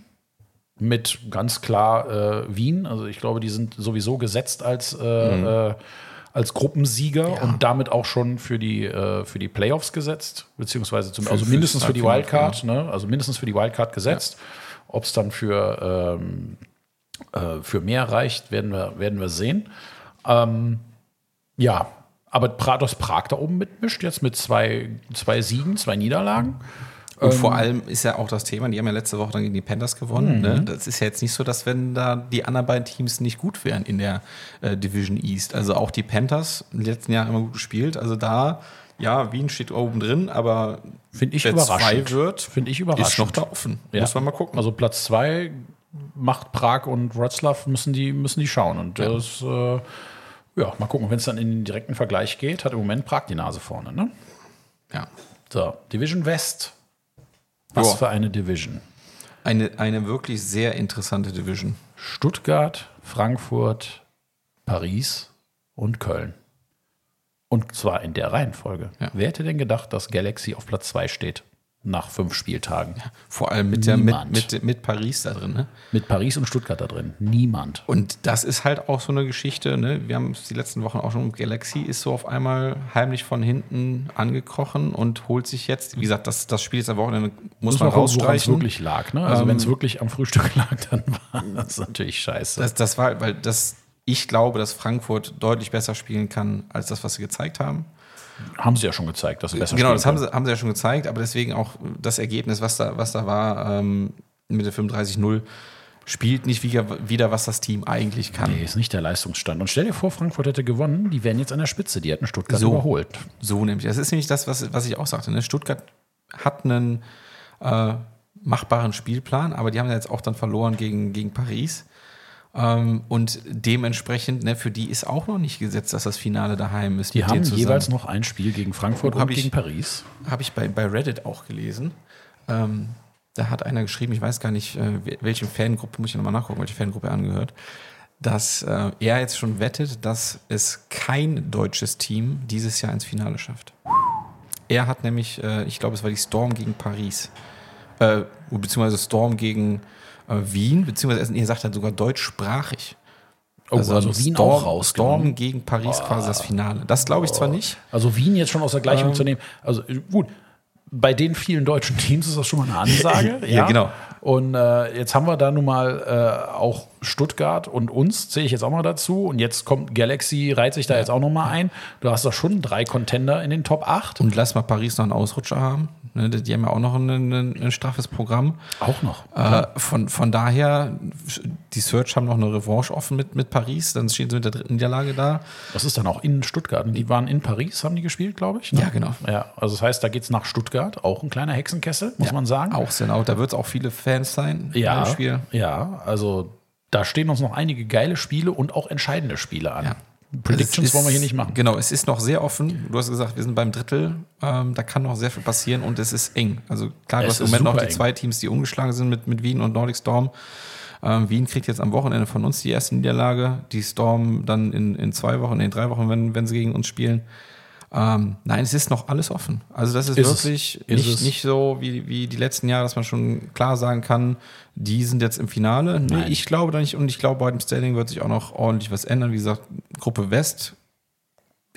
Mit ganz klar äh, Wien. Also ich glaube, die sind sowieso gesetzt als, äh, mhm. äh, als Gruppensieger Ja. und damit auch schon für die, äh, für die Playoffs gesetzt. Beziehungsweise zum, Für- also für mindestens für die Halbfinale, Wildcard. Ne? Also mindestens für die Wildcard gesetzt. Ob es dann für, ähm, äh, für mehr reicht, werden wir, werden wir sehen. Ähm, ja, aber Prag, dass Prag da oben mitmischt, jetzt mit zwei, zwei Siegen, zwei Niederlagen. Und vor allem ist ja auch das Thema, die haben ja letzte Woche dann gegen die Panthers gewonnen. Ne? Das ist ja jetzt nicht so, dass wenn da die anderen beiden Teams nicht gut wären in der äh, Division East. Also auch die Panthers im letzten Jahr immer gut gespielt. Also da, ja, Wien steht oben drin, aber Finde ich wer überraschend. zwei wird, Finde ich überraschend. ist noch da offen. Ja. Muss man mal gucken. Also Platz zwei macht Prag und Wroclaw, müssen die, müssen die schauen. Und Ja. das, äh, ja, mal gucken, wenn es dann in den direkten Vergleich geht, hat im Moment Prag die Nase vorne. Ne? Ja. So, Division West. Was Joa. für eine Division. Eine, eine wirklich sehr interessante Division. Stuttgart, Frankfurt, Paris und Köln. Und zwar in der Reihenfolge. Ja. Wer hätte denn gedacht, dass Galaxy auf Platz zwei steht nach fünf Spieltagen? Vor allem mit, der, mit, Niemand. mit, mit Paris da drin. Ne? Mit Paris und Stuttgart da drin. Niemand. Und das ist halt auch so eine Geschichte, ne? Wir haben es die letzten Wochen auch schon, Galaxy ist so auf einmal heimlich von hinten angekrochen und holt sich jetzt, wie gesagt, das, das Spiel ist am Wochenende, muss man man gucken, woran es rausstreichen. wirklich lag. Ne? Also Ähm, wenn es wirklich am Frühstück lag, dann war das natürlich scheiße. Das, das war, weil das, ich glaube, dass Frankfurt deutlich besser spielen kann, als das, was sie gezeigt haben. haben sie ja schon gezeigt, dass sie besser Genau, spielen das haben können. sie, haben sie ja schon gezeigt, aber deswegen auch das Ergebnis, was da, was da war, ähm, mit der fünfunddreißig null, spielt nicht wieder, wieder, was das Team eigentlich kann. Nee, ist nicht der Leistungsstand. Und stell dir vor, Frankfurt hätte gewonnen, die wären jetzt an der Spitze, die hätten Stuttgart So. überholt. So nämlich. Das ist nämlich das, was, was ich auch sagte. Ne? Stuttgart hat einen äh, machbaren Spielplan, aber die haben ja jetzt auch dann verloren gegen, gegen Paris. Ähm, und dementsprechend, ne, für die ist auch noch nicht gesetzt, dass das Finale daheim ist. Die mit haben denen zusammen. jeweils noch ein Spiel gegen Frankfurt Hab und ich- gegen Paris. Habe ich bei, bei Reddit auch gelesen. Ähm, da hat einer geschrieben, ich weiß gar nicht, äh, welche Fangruppe, muss ich nochmal nachgucken, welche Fangruppe er angehört, dass äh, er jetzt schon wettet, dass es kein deutsches Team dieses Jahr ins Finale schafft. Er hat nämlich, äh, ich glaube, es war die Storm gegen Paris, äh, beziehungsweise Storm gegen äh, Wien, beziehungsweise er sagt dann sogar deutschsprachig. Oh, also Wien auch rausgenommen. Storm gegen Paris quasi das Finale. Das glaube ich zwar nicht. Also Wien jetzt schon aus der Gleichung Ähm. zu nehmen. Also äh, gut, bei den vielen deutschen Teams ist das schon mal eine Ansage. Ja, genau. Und äh, jetzt haben wir da nun mal äh, auch Stuttgart und uns, zähle ich jetzt auch mal dazu. Und jetzt kommt Galaxy, reiht sich da jetzt auch noch mal ein. Du hast da schon drei Contender in den Top acht. Und lass mal Paris noch einen Ausrutscher haben. Ne, die haben ja auch noch ein, ein, ein straffes Programm. Auch noch. Äh, von, von daher, die Search haben noch eine Revanche offen mit, mit Paris. Dann stehen sie mit der dritten Niederlage da. Das ist dann auch in Stuttgart. Und die waren in Paris, haben die gespielt, glaube ich. Ne? Ja, genau. Ja, also das heißt, da geht es nach Stuttgart. Auch ein kleiner Hexenkessel, muss Ja, man sagen. Auch sehr laut. Da wird es auch viele Fans sein Ja, im Spiel. ja, also da stehen uns noch einige geile Spiele und auch entscheidende Spiele an. Ja. Predictions Es ist- wollen wir hier nicht machen. Genau, es ist noch sehr offen. Du hast gesagt, wir sind beim Drittel. Ähm, da kann noch sehr viel passieren und es ist eng. Also klar, du Es hast im ist Moment noch super die eng. zwei Teams, die ungeschlagen sind mit, mit Wien und Nordic Storm. Ähm, Wien kriegt jetzt am Wochenende von uns die erste Niederlage. Die Storm dann in, in zwei Wochen, in drei Wochen, wenn, wenn sie gegen uns spielen. Ähm, nein, es ist noch alles offen. Also das ist, Ist es. wirklich Ist nicht, es. nicht so wie, wie die letzten Jahre, dass man schon klar sagen kann, die sind jetzt im Finale. Nee, Nein. ich glaube da nicht und ich glaube, bei dem Standing wird sich auch noch ordentlich was ändern. Wie gesagt, Gruppe West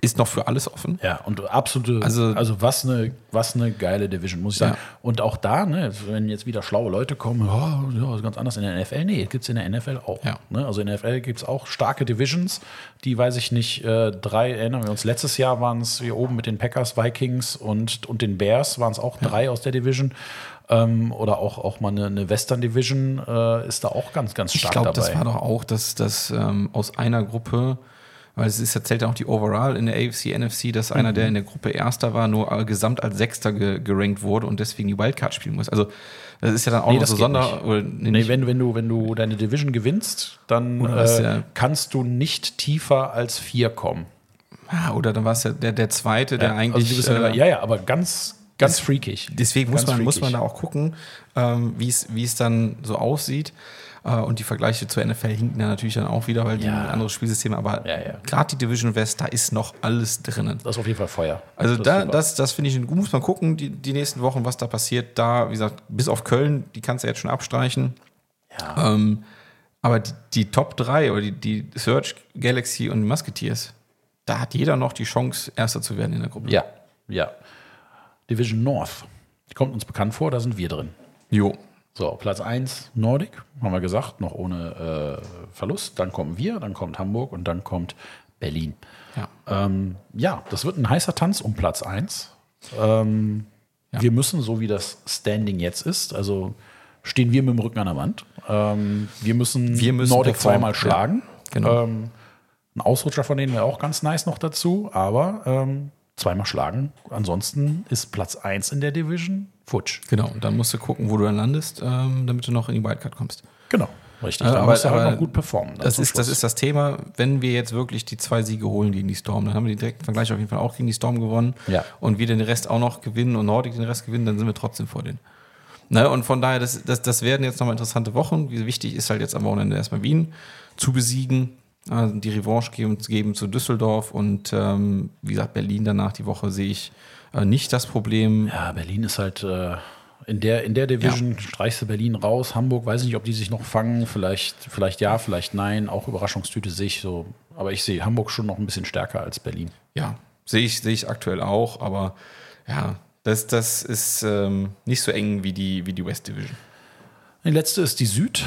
ist noch für alles offen. Ja, und absolute, Also- also, also was eine was eine geile Division, muss ich sagen. Ja. Und auch da, ne, wenn jetzt wieder schlaue Leute kommen, oh, ja, ist ganz anders in der N F L. Nee, gibt es in der N F L auch. Ja. Ne? Also in der N F L gibt es auch starke Divisions, die, weiß ich nicht, äh, drei, erinnern wir uns, letztes Jahr waren es hier oben mit den Packers, Vikings und, und den Bears, waren es auch drei aus der Division. Ähm, oder auch, auch mal eine, eine Western Division äh, ist da auch ganz, ganz Ich stark glaube, dabei. das war doch auch, dass das ähm, aus einer Gruppe, weil es ist, erzählt ja auch die Overall in der A F C, N F C, dass einer, der in der Gruppe Erster war, nur äh, gesamt als Sechster ge gerankt wurde und deswegen die Wildcard spielen muss. Also das ist ja dann auch Nee, noch das so geht Sonder... nicht. Oder, nee, Nee, nicht. wenn, wenn, du, wenn du deine Division gewinnst, dann Oder was, äh, ja. kannst du nicht tiefer als vier kommen. Ah, oder dann war es ja der, der Zweite, der Ja, eigentlich... also du bist ja, äh, ja, ja, aber ganz, ganz freakig. Deswegen muss Ganz man, muss man freakig. da auch gucken, ähm, wie es wie es dann so aussieht. Äh, und die Vergleiche zur N F L hinken ja natürlich dann auch wieder, weil die Ja. ein anderes Spielsystem, aber Ja, ja. gerade die Division West, da ist noch alles drinnen. Das ist auf jeden Fall Feuer. Also das da, ist super. das, das finde ich gut, muss man gucken, die, die nächsten Wochen, was da passiert. Da, wie gesagt, bis auf Köln, die kannst du jetzt schon abstreichen. Ja. Ähm, aber die, die Top drei oder die, die Search, Galaxy und Musketeers, da hat jeder noch die Chance, Erster zu werden in der Gruppe. Ja, ja. Division North. Die kommt uns bekannt vor, da sind wir drin. Jo. So, Platz eins Nordic, haben wir gesagt, noch ohne äh, Verlust. Dann kommen wir, dann kommt Hamburg und dann kommt Berlin. Ja. Ähm, ja, das wird ein heißer Tanz um Platz eins. Ähm, Ja. Wir müssen, so wie das Standing jetzt ist, also stehen wir mit dem Rücken an der Wand. Ähm, wir müssen, Wir müssen Nordic performen, zweimal ja. schlagen. Genau. Ähm, ein Ausrutscher von denen wäre auch ganz nice noch dazu, aber ähm, zweimal schlagen. Ansonsten ist Platz eins in der Division futsch. Genau, und dann musst du gucken, wo du dann landest, ähm, damit du noch in die Wildcard kommst. Genau, richtig. Ja, Da aber- musst du halt aber noch gut performen. dann Das zum ist, das Schluss. ist das Thema, wenn wir jetzt wirklich die zwei Siege holen gegen die Storm, dann haben wir den direkten Vergleich auf jeden Fall auch gegen die Storm gewonnen. Ja. Und wir den Rest auch noch gewinnen und Nordic den Rest gewinnen, dann sind wir trotzdem vor denen. Ne, und von daher, das, das, das werden jetzt nochmal interessante Wochen. Wie wichtig ist halt jetzt am Wochenende erstmal Wien zu besiegen, also die Revanche geben, geben zu Düsseldorf und ähm, wie gesagt, Berlin danach die Woche sehe ich äh, nicht das Problem. Ja, Berlin ist halt äh, in der, in der Division, streichst du Berlin raus. Hamburg, weiß nicht, ob die sich noch fangen. Vielleicht, vielleicht ja, vielleicht nein. Auch Überraschungstüte sehe ich so. Aber ich sehe Hamburg schon noch ein bisschen stärker als Berlin. Ja, sehe ich, sehe ich aktuell auch, aber ja, das, das ist ähm, nicht so eng wie die, wie die West Division. Die letzte ist die Süd.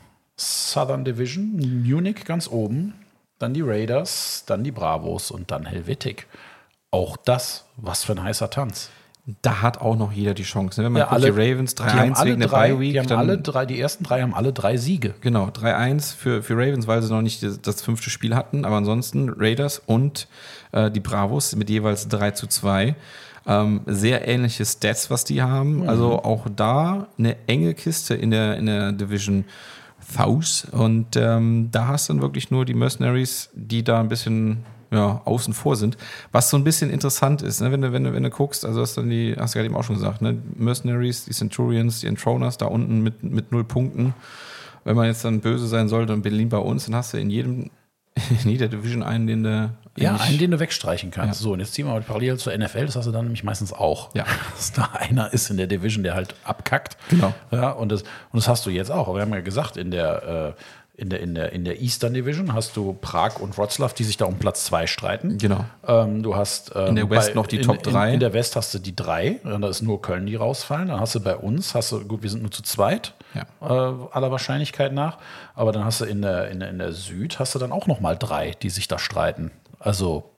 Southern Division. Munich ganz oben. Dann die Raiders, dann die Bravos und dann Helvetic. Auch das, was für ein heißer Tanz. Da hat auch noch jeder die Chance. ne? Wenn man Ja, guckt, alle- die Ravens Die haben drei eins alle wegen der drei, Bye Week. die, haben dann- alle drei, die ersten drei haben alle drei Siege. Genau, drei eins für, für Ravens, weil sie noch nicht das, das fünfte Spiel hatten. Aber ansonsten Raiders und äh, die Bravos mit jeweils drei zu zwei. Ähm, sehr ähnliche Stats, was die haben. Mhm. Also auch da eine enge Kiste in der, in der Division South. Und ähm, da hast du dann wirklich nur die Mercenaries, die da ein bisschen ja, außen vor sind. Was so ein bisschen interessant ist, ne? wenn, du, wenn, du, wenn du guckst, also hast du dann die, hast du gerade eben auch schon gesagt, ne? Mercenaries, die Centurions, die Entroners da unten mit, mit null Punkten. Wenn man jetzt dann böse sein sollte und Berlin bei uns, dann hast du in jedem in jeder Division einen, den du Ja, eigentlich- einen, den du wegstreichen kannst. Ja. So, und jetzt ziehen wir mal parallel zur N F L, das hast du dann nämlich meistens auch. Ja. Dass da einer ist in der Division, der halt abkackt. Genau. Ja, und das, und das hast du jetzt auch. Aber wir haben ja gesagt, in der, äh, in der, in der, in der Eastern Division hast du Prag und Wroclaw, die sich da um Platz zwei streiten. Genau. Ähm, du hast ähm, In der West noch die in, Top drei. In, in der West hast du die drei, ja, da ist nur Köln, die rausfallen. Dann hast du bei uns, hast du, gut, wir sind nur zu zweit, Ja. äh, aller Wahrscheinlichkeit nach. Aber dann hast du in der, in der, in der Süd, hast du dann auch noch mal drei, die sich da streiten. Also,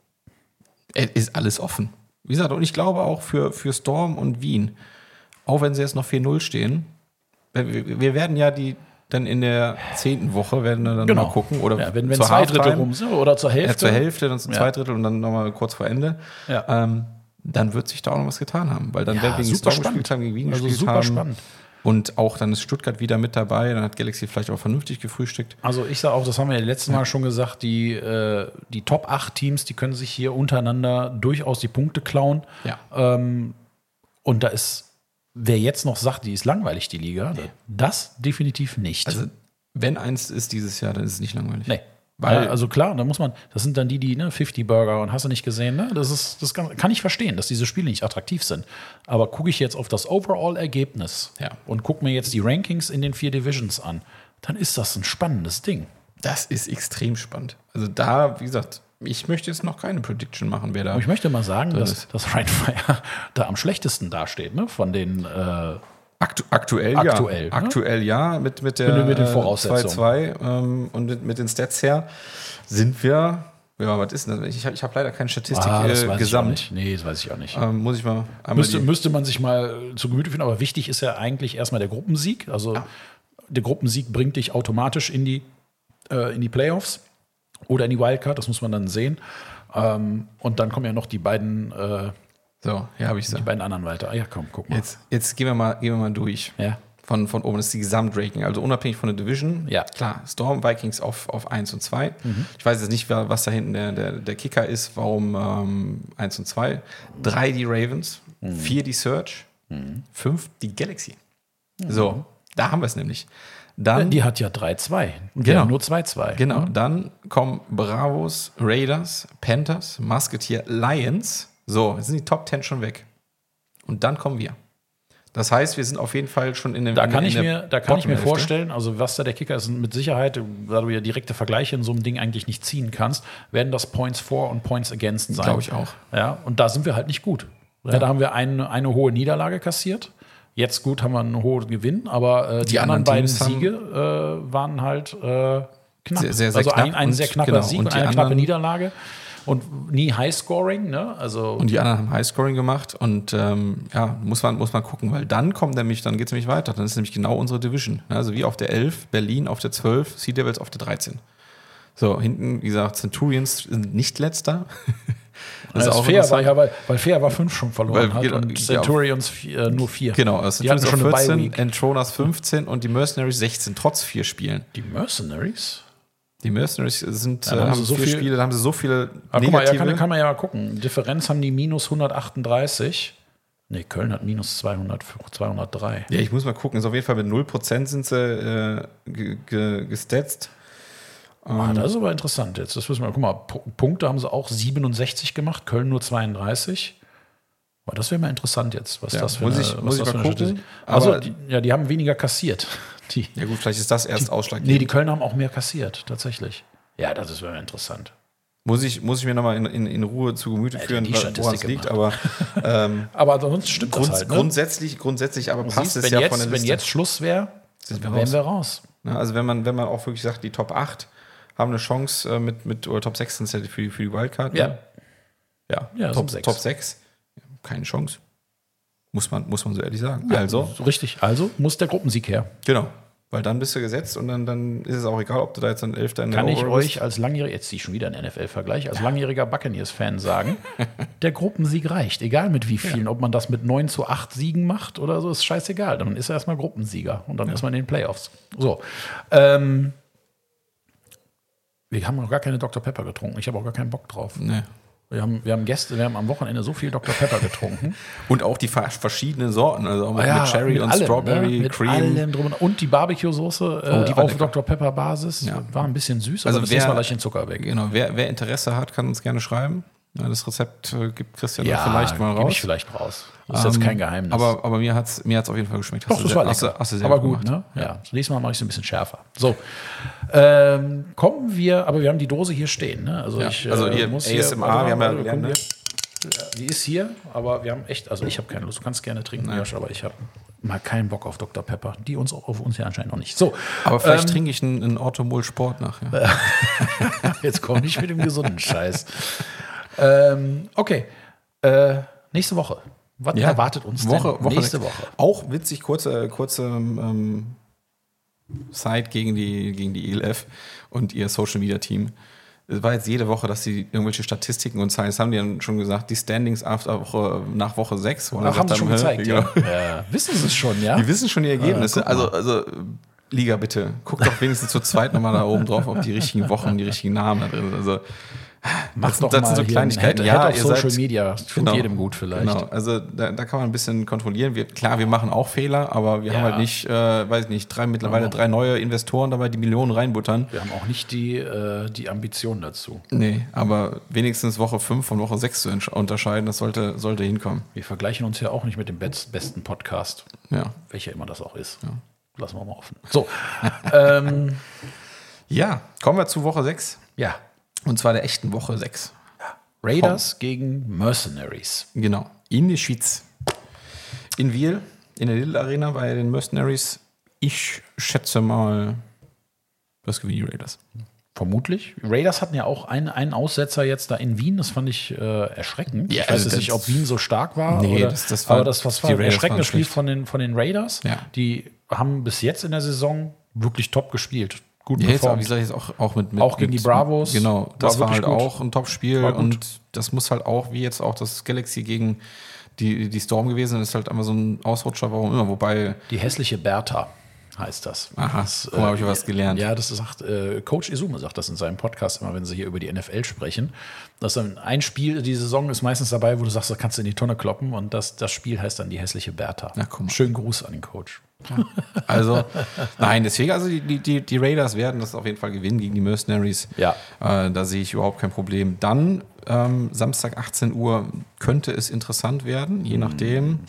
Es ist alles offen. Wie gesagt, und ich glaube auch für, für Storm und Wien, auch wenn sie jetzt noch vier null stehen, wir, wir werden ja die dann in der zehnten Woche werden wir dann genau. mal gucken. Oder ja, wenn, wenn zur zwei Drittel Halftime, rum sind oder zur Hälfte. Ja, zur Hälfte, dann zu Ja. zwei Drittel und dann nochmal kurz vor Ende. Ja. Ähm, dann wird sich da auch noch was getan haben. Weil dann Ja, werden wir gegen super Storm spannend. gespielt haben, gegen Wien Also gespielt super haben. spannend. Und auch dann ist Stuttgart wieder mit dabei. Dann hat Galaxy vielleicht auch vernünftig gefrühstückt. Also ich sage auch, das haben wir ja letztes Mal schon gesagt, die, äh, die Top acht Teams, die können sich hier untereinander durchaus die Punkte klauen. Ja. Ähm, und da ist, wer jetzt noch sagt, die ist langweilig, die Liga, das definitiv nicht. Also, wenn eins ist dieses Jahr, dann ist es nicht langweilig. nee. Weil- Weil, also klar, da muss man, das sind dann die, die, ne, fünfzig Burger und hast du nicht gesehen, ne? Das ist, das kann, kann ich verstehen, dass diese Spiele nicht attraktiv sind. Aber gucke ich jetzt auf das Overall-Ergebnis Ja. und gucke mir jetzt die Rankings in den vier Divisions an, dann ist das ein spannendes Ding. Das ist extrem spannend. Also da, wie gesagt, ich möchte jetzt noch keine Prediction machen, wer da. Aber ich möchte mal sagen, dass, ist. dass Rhein Fire da am schlechtesten dasteht, ne? Von den äh, Aktu aktuell, Aktuell, ja. ne? Aktuell ja, mit, mit der Mit- mit den äh, Voraussetzungen. zwei zwei ähm, und mit, mit den Stats her sind wir, ja, was ist denn das? Ich habe ich hab leider keine Statistik ah, das äh, weiß gesamt. Ich auch nicht. Nee, das weiß ich auch nicht. Ähm, muss ich mal einmal Müsste, die- müsste man sich mal zu Gemüte führen, aber wichtig ist ja eigentlich erstmal der Gruppensieg. Also der Gruppensieg bringt dich automatisch in die, äh, in die Playoffs oder in die Wildcard, das muss man dann sehen. Ähm, und dann kommen ja noch die beiden, äh, So, hier habe ich sie. die beiden anderen weiter. Ah, ja, komm, guck mal. Jetzt, jetzt gehen, wir mal, gehen wir mal durch. Ja. Von, von oben, das ist die Gesamtranking, also unabhängig von der Division. Ja. Klar, Storm, Vikings auf, auf eins und zwei. Ich weiß jetzt nicht, wer- was da hinten der, der, der Kicker ist, warum ähm, eins und zwei. drei die Ravens, vier die Surge, fünf die Galaxy. So, da haben wir es nämlich. Dann, Die hat ja drei zwei. Und wir Genau. haben nur zwei zwei. genau, dann kommen Bravos, Raiders, Panthers, Musketeer, Lions. So, jetzt sind die Top zehn schon weg. Und dann kommen wir. Das heißt, wir sind auf jeden Fall schon in dem Da in, kann in ich der mir, da kann ich mir Bottom-Hälfte. vorstellen, also was da der Kicker ist, mit Sicherheit, da du ja direkte Vergleiche in so einem Ding eigentlich nicht ziehen kannst, werden das Points for und Points against sein. Glaube ich auch. Ja, und da sind wir halt nicht gut. Ja, da haben wir eine, eine hohe Niederlage kassiert. Jetzt gut haben wir einen hohen Gewinn, aber äh, die, Die anderen anderen beiden Teams haben- Siege äh, waren halt äh, knapp. Sehr, sehr, sehr also ein, knapp ein und- sehr knapper genau, Sieg und und, die eine knappe anderen- Niederlage. Und nie Highscoring, ne? Also Und die anderen haben Highscoring gemacht und ähm, ja, muss man, muss man gucken, weil dann kommt nämlich, dann geht es nämlich weiter. Dann ist nämlich genau unsere Division. Also wie auf der elf, Berlin auf der zwölf, Sea Devils auf der dreizehn. So, hinten, wie gesagt, Centurions sind nicht letzter. das ist fair, weil, interessant. ja, weil, weil fair war fünf schon verloren Weil- hat genau, und ja. Centurions vier, äh, nur vier. Genau, also Die hatten Centurions schon auf eine vierzehn, Bye-Week. Entronas fünfzehn und die Mercenaries sechzehn, trotz vier Spielen. Die Mercenaries? Die Mercenaries sind, Ja, äh, da haben haben sie so vier viel- Spiele, da haben sie so viele Ah, guck mal, ja, negative. kann, kann man ja mal gucken. Differenz haben die minus hundertachtunddreißig. Nee, Köln hat minus zweihundert, zweihundertdrei. Ja, ich muss mal gucken. Ist auf jeden Fall mit null Prozent sind sie äh, ge- ge- gestatzt. Ah, das ist aber interessant jetzt. Das wissen wir. Guck mal, P- Punkte haben sie auch siebenundsechzig gemacht, Köln nur zweiunddreißig. Aber das wäre mal interessant jetzt, was Ja, das für muss eine, ich- was muss ich das mal für eine gucken. Statistik- Also, Aber- die, ja, die haben weniger kassiert. Die, Ja gut, vielleicht ist das erst ausschlaggebend. nee, die Kölner haben auch mehr kassiert, tatsächlich. Ja, das ist wäre interessant. Muss ich, muss ich mir nochmal in, in, in Ruhe zu Gemüte Hätte führen, die woran es Statistik liegt. Aber ähm, Aber sonst stimmt grunds das halt. Ne? grundsätzlich, grundsätzlich aber Du passt siehst, es wenn, ja jetzt, von der wenn Liste. jetzt Schluss wäre, Sind dann wir wären raus. wir raus. Ja, also wenn man, wenn man auch wirklich sagt, die Top acht haben eine Chance äh, mit, mit oder Top sechs sind es ja für, die- für die Wildcard. Ja. Ne? Ja, Ja, Top, sind sechs. Top sechs, keine Chance. Muss man, muss man so ehrlich sagen. Ja, Also, so richtig. Also muss der Gruppensieg her. genau. Weil dann bist du gesetzt und dann, dann ist es auch egal, ob du da jetzt ein Elfter in der Kann ich Overall bist. euch als langjähriger, jetzt ziehe ich schon wieder einen N F L-Vergleich, als langjähriger Buccaneers-Fan sagen, der Gruppensieg reicht. Egal mit wie vielen. Ob man das mit neun zu acht Siegen macht oder so, ist scheißegal. Dann ist er erstmal Gruppensieger und dann ist man in den Playoffs. So. Ähm, wir haben noch gar keine Doktor Pepper getrunken. Ich habe auch gar keinen Bock drauf. Nee. Wir haben, wir haben Gäste, wir haben am Wochenende so viel Doktor Pepper getrunken. Und auch die fa- verschiedenen Sorten, also auch mit, Ja, mit Cherry mit und allem, Strawberry, ne? Mit Cream. allem drum und, und die Barbecue-Soße äh, Oh, die war auf lecker. Doktor Pepper-Basis. Ja. War ein bisschen süß, Also aber das wer- lässt mal gleich den Zucker weg. Genau, wer, wer Interesse hat, kann uns gerne schreiben. Ja, das Rezept äh, gibt Christian dann vielleicht mal geb raus. ich vielleicht raus. Das ist jetzt Ähm, kein Geheimnis. Aber, aber mir hat es mir hat's auf jeden Fall geschmeckt. Doch, Hast das du war sehr- hast du- lecker. hast du sehr aber gut gut, gemacht. ne? Ja. Das nächste Mal mache ich es ein bisschen schärfer. So. Ähm, kommen wir, aber wir haben die Dose hier stehen. Ne? Also, Ja, ich, äh, also hier muss A S M R, warte mal, wir haben ja warte, gelernt, gucken ne? wir. Ja, die ist hier, aber wir haben echt, also ich habe keine Lust. Du kannst gerne trinken, Josh, aber ich habe mal keinen Bock auf Doktor Pepper. Die uns auf uns ja anscheinend noch nicht. So. Aber vielleicht ähm, trinke ich einen, einen Orthomol Sport nach. Ja. Jetzt komm nicht mit dem gesunden Scheiß. Ähm, okay. Äh, nächste Woche. Was Ja, erwartet uns Woche, denn Woche nächste Woche? Auch witzig, kurze, kurze ähm, Side gegen die, gegen die E L F und ihr Social Media Team. Es war jetzt jede Woche, dass sie irgendwelche Statistiken und Zahlen, das haben die dann schon gesagt, die Standings after Woche, nach Woche sechs. Ach, haben sie schon gezeigt. Genau. Ja. Ja, wissen sie es schon, ja? Die wissen schon die Ergebnisse. Ah, guck mal. also, also, Liga, bitte, guck doch wenigstens zur zweiten nochmal da oben drauf, ob die richtigen Wochen, die richtigen Namen da drin sind. Also, Mach das, doch das mal sind so hier Kleinigkeiten. ein Ja, Head of ihr Social seid, Media. Tut genau, jedem gut vielleicht. Genau, also da, da kann man ein bisschen kontrollieren. Wir, klar, wir machen auch Fehler, aber wir Ja. haben halt nicht, äh, weiß nicht, drei mittlerweile Genau. drei neue Investoren dabei, die Millionen reinbuttern. Wir haben auch nicht die, äh, die Ambition dazu. Nee, aber wenigstens Woche fünf von Woche sechs zu entsch- unterscheiden, das sollte, sollte hinkommen. Wir vergleichen uns ja auch nicht mit dem best, besten Podcast, Ja. welcher immer das auch ist. Lassen wir mal offen. So, ähm, Ja, kommen wir zu Woche sechs. ja. Und zwar der echten Woche sechs. Raiders gegen Mercenaries. Genau. In der Schweiz. In Wiel, in der Lidl Arena bei den Mercenaries. Ich schätze mal, das gewinnen die Raiders. Vermutlich. Raiders hatten ja auch einen, einen Aussetzer jetzt da in Wien. Das fand ich äh, erschreckend. Ja, ich weiß also jetzt nicht, ob Wien so stark war. Nee, oder, das- das war- aber das was die war ein Raiders erschreckendes waren Spiel schlecht. von den, von den Raiders. Ja. Die haben bis jetzt in der Saison wirklich top gespielt. Gut Ja, jetzt auch, wie performt. gesagt, jetzt auch, auch mit, mit Auch gegen mit, die Bravos. Genau, das War war, halt wirklich gut. auch ein Top-Spiel War gut. und das muss halt auch, wie jetzt auch das Galaxy gegen die, die Storm gewesen ist, halt einfach so ein Ausrutscher, warum immer, wobei, Die hässliche Bertha heißt das. aha, das guck mal, habe ich was gelernt. Ja, das sagt äh, Coach Izume sagt das in seinem Podcast immer, wenn sie hier über die N F L sprechen. Dass dann ein Spiel, die Saison ist meistens dabei, wo du sagst, da kannst du in die Tonne kloppen und das, das Spiel heißt dann die hässliche Bertha. Na, guck mal. Schönen Gruß an den Coach. Also, nein, deswegen, also die, die, die Raiders werden das auf jeden Fall gewinnen gegen die Mercenaries. Ja. Äh, da sehe ich überhaupt kein Problem. Dann, ähm, Samstag achtzehn Uhr, könnte es interessant werden, je nachdem.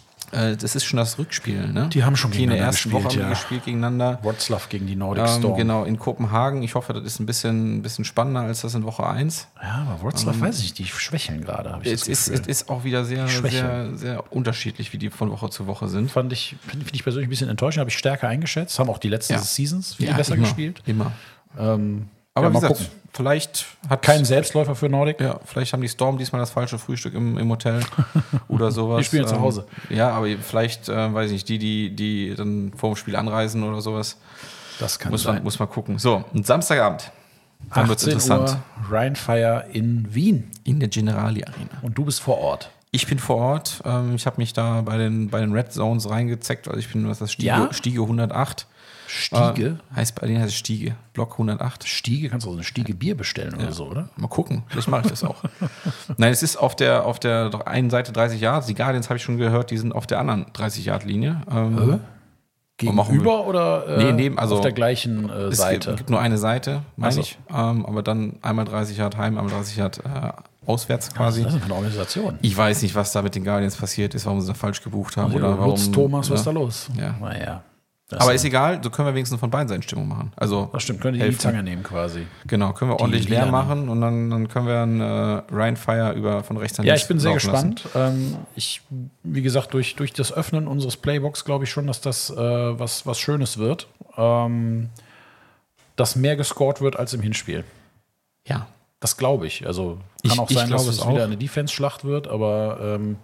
Äh, das ist schon das Rückspiel, ne? Die haben schon die in der gegeneinander ersten gespielt, Woche haben die ja. gespielt gegeneinander. Wroclaw gegen die Nordic Ähm, Storm. genau, in Kopenhagen. Ich hoffe, das ist ein bisschen, ein bisschen spannender als das in Woche eins. Ja, aber Wroclaw weiß ich nicht, die schwächeln gerade, habe ich Es das ist, Gefühl. es ist auch wieder sehr, Schwäche. sehr, sehr unterschiedlich, wie die von Woche zu Woche sind. Fand ich, finde find ich persönlich ein bisschen enttäuschend, habe ich stärker eingeschätzt. Haben auch die letzten Ja. Seasons viel besser immer, gespielt. Immer. Ähm, Aber ja, wie mal gesagt, gucken. vielleicht hat Kein Selbstläufer für Nordic. Ja, vielleicht haben die Storm diesmal das falsche Frühstück im, im Hotel oder sowas. Die spielen zu Ähm, Hause. Ja, aber vielleicht, äh, weiß ich nicht, die, die, die dann vor dem Spiel anreisen oder sowas. Das kann Muss sein. man, muss man gucken. So, und Samstagabend. Dann wird es achtzehn interessant. Uhr Rheinfire in Wien. In der Generali Arena. Und du bist vor Ort. Ich bin vor Ort. Ähm, ich habe mich da bei den, bei den Red Zones reingezeckt. Also ich bin, was ist das, Stiege, Ja? Stiege hundertacht. Stiege? Äh, heißt, bei denen heißt es Stiege. Block hundertacht. Stiege, kannst du auch so eine Stiege Bier bestellen oder so, oder? Mal gucken, vielleicht mache ich das auch. Nein, es ist auf der, auf der doch einen Seite dreißig Yards. Die Guardians habe ich schon gehört, die sind auf der anderen dreißig-Yard-Linie. Ähm, Gegenüber oder äh, Nee, neben- also auf der gleichen äh, es Seite? gibt, gibt nur eine Seite, meine Ach so. ich. Ähm, aber dann einmal dreißig Yard heim, einmal dreißig Yard äh, auswärts quasi. Was ist das denn für eine Organisation? Ich weiß nicht, was da mit den Guardians passiert ist, warum sie da falsch gebucht haben. Oder oder warum, Lutz, Thomas, was ist ja. da los? Ja. Naja. Das Aber ist egal, so können wir wenigstens von beiden Seiten Stimmung machen. Also, Das stimmt, können die die helfen. Zange nehmen quasi. Genau, können wir ordentlich leer Lilanen. machen und dann, dann können wir einen äh, Rheinfire über von rechts nach Ja, links ich bin sehr laufen lassen. gespannt. Ähm, ich, wie gesagt, durch, durch das Öffnen unseres Playbooks glaube ich schon, dass das äh, was, was Schönes wird. Ähm, dass mehr gescored wird als im Hinspiel. Ja. Das glaube ich. Also kann Ich- auch ich sein, dass glaube es es auch. wieder eine Defense-Schlacht wird, aber ähm,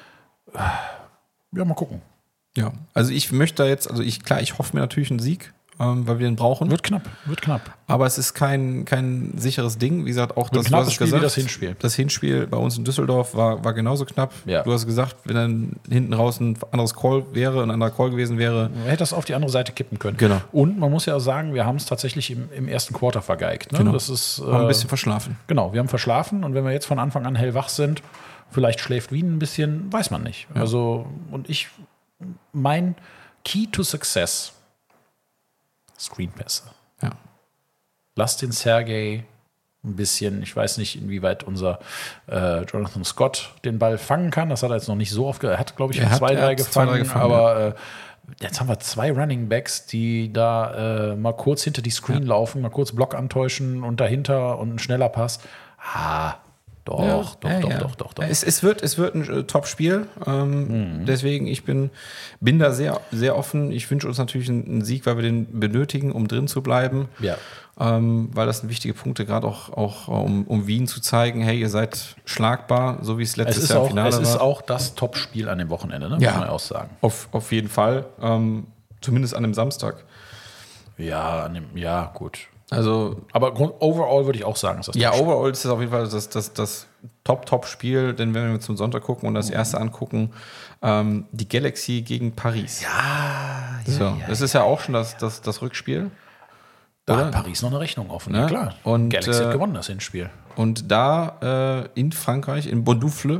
ja, mal gucken. Ja, also ich möchte da jetzt, also ich, klar, ich hoffe mir natürlich einen Sieg, ähm, weil wir den brauchen. Wird knapp, wird knapp. Aber es ist kein, kein sicheres Ding. Wie gesagt, auch Wird das, ein du knappes hast Spiel wie gesagt, das Hinspiel. Das Hinspiel bei uns in Düsseldorf war, war genauso knapp. Ja. Du hast gesagt, wenn dann hinten raus ein anderes Call wäre, ein anderer Call gewesen wäre. Man hätte das auf die andere Seite kippen können. Genau. Und man muss ja auch sagen, wir haben es tatsächlich im, im ersten Quarter vergeigt. Ne? Genau. Das ist, äh, Haben ein bisschen verschlafen. Genau, wir haben verschlafen und wenn wir jetzt von Anfang an hellwach sind, vielleicht schläft Wien ein bisschen, weiß man nicht. Also, und ich, mein Key to Success, Screenpässe. Ja. Lass den Sergej ein bisschen, ich weiß nicht, inwieweit unser äh, Jonathan Scott den Ball fangen kann. Das hat er jetzt noch nicht so oft, ge- er hat, glaube ich, Er schon hat- zwei, er drei hat gefangen, zwei, drei gefangen, aber äh, jetzt haben wir zwei Running Backs, die da äh, mal kurz hinter die Screen laufen, mal kurz Block antäuschen und dahinter und ein schneller Pass. Ah, doch, Ja, doch, ja, doch, ja. doch, doch, doch. Es, es, wird, es wird ein äh, Top-Spiel. Ähm, Mhm. Deswegen, ich bin, bin da sehr, sehr offen. Ich wünsche uns natürlich einen, einen Sieg, weil wir den benötigen, um drin zu bleiben. Ja. Ähm, weil das sind wichtige Punkte, gerade auch, auch um, um Wien zu zeigen, hey, ihr seid schlagbar, so wie es Es letztes ist, Jahr im auch, Finale es ist war. auch das Top-Spiel an dem Wochenende, ne? Ja. muss man auch sagen. Auf, auf jeden Fall. Ähm, zumindest an dem Samstag. Ja, an dem, ja, gut. Also, Aber grund- overall würde ich auch sagen, ist das ja, Top-Spiel. overall ist das auf jeden Fall das, das, das Top-Top-Spiel, denn wenn wir zum Sonntag gucken und das erste angucken, ähm, die Galaxy gegen Paris. Ja, So, ja, das ist ja auch schon das, das, das Rückspiel. Da Oder? hat Paris noch eine Rechnung offen, Ne? ja klar. Und, Galaxy äh, hat gewonnen, das Hinspiel. Und da äh, in Frankreich, in Bondoufle,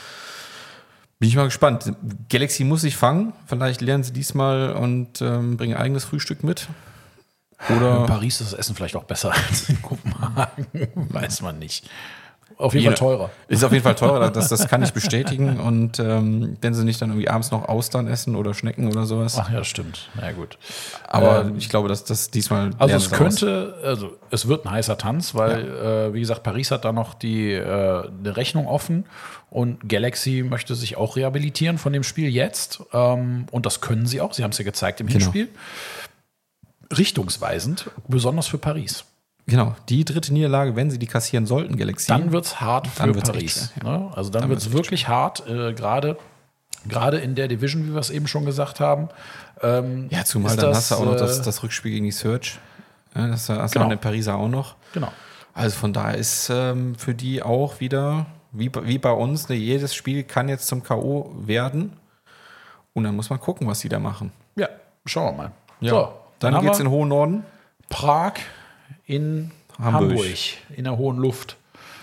bin ich mal gespannt. Galaxy muss sich fangen. Vielleicht lernen sie diesmal und ähm, bringen eigenes Frühstück mit. In Oder Paris ist das Essen vielleicht auch besser als in Kopenhagen, weiß man nicht. Auf jeden Fall teurer. Ist auf jeden Fall teurer, das, das kann ich bestätigen. Und ähm, wenn sie nicht dann irgendwie abends noch Austern essen oder Schnecken oder sowas. Ach ja, stimmt. Na ja, gut. Aber ähm, ich glaube, dass das diesmal. Also es könnte, also es wird ein heißer Tanz, weil, ja. äh, wie gesagt, Paris hat da noch die äh, eine Rechnung offen und Galaxy möchte sich auch rehabilitieren von dem Spiel jetzt. Ähm, und das können sie auch. Sie haben es ja gezeigt im Genau. Hinspiel. Richtungsweisend, besonders für Paris. Genau, die dritte Niederlage, wenn sie die kassieren sollten, Galaxy. Dann wird es hart für Paris. Schwer, ja. Ne? Also dann, dann wird es wirklich schwer. hart, äh, gerade gerade in der Division, wie wir es eben schon gesagt haben. Ähm, ja, zumal dann das, hast du auch noch das, das Rückspiel gegen die Search. Ja, das hast du genau. den Pariser auch noch. Genau. Also von daher ist ähm, für die auch wieder, wie, wie bei uns, ne, jedes Spiel kann jetzt zum K O werden. Und dann muss man gucken, was sie da machen. Ja, schauen wir mal. Ja. So, dann dann geht es in den hohen Norden. Prag in Hamburg. Hamburg, in der hohen Luft.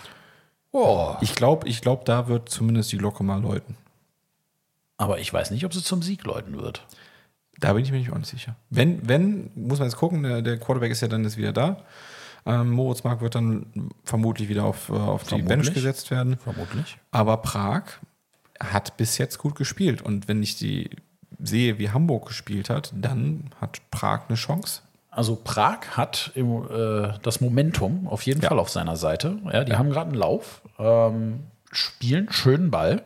Oh. Ich glaube, ich glaub, da wird zumindest die Glocke mal läuten. Aber ich weiß nicht, ob sie zum Sieg läuten wird. Da bin ich mir nicht auch nicht sicher. Wenn, wenn, muss man jetzt gucken, der, der Quarterback ist ja dann jetzt wieder da. Ähm, Moritz Mark wird dann vermutlich wieder auf, auf die Bench gesetzt werden. Vermutlich. Aber Prag hat bis jetzt gut gespielt. Und wenn ich die sehe, wie Hamburg gespielt hat, dann hat Prag eine Chance. Also Prag hat im, äh, das Momentum auf jeden ja. Fall auf seiner Seite. Ja, die ja. haben gerade einen Lauf, ähm, spielen schönen Ball.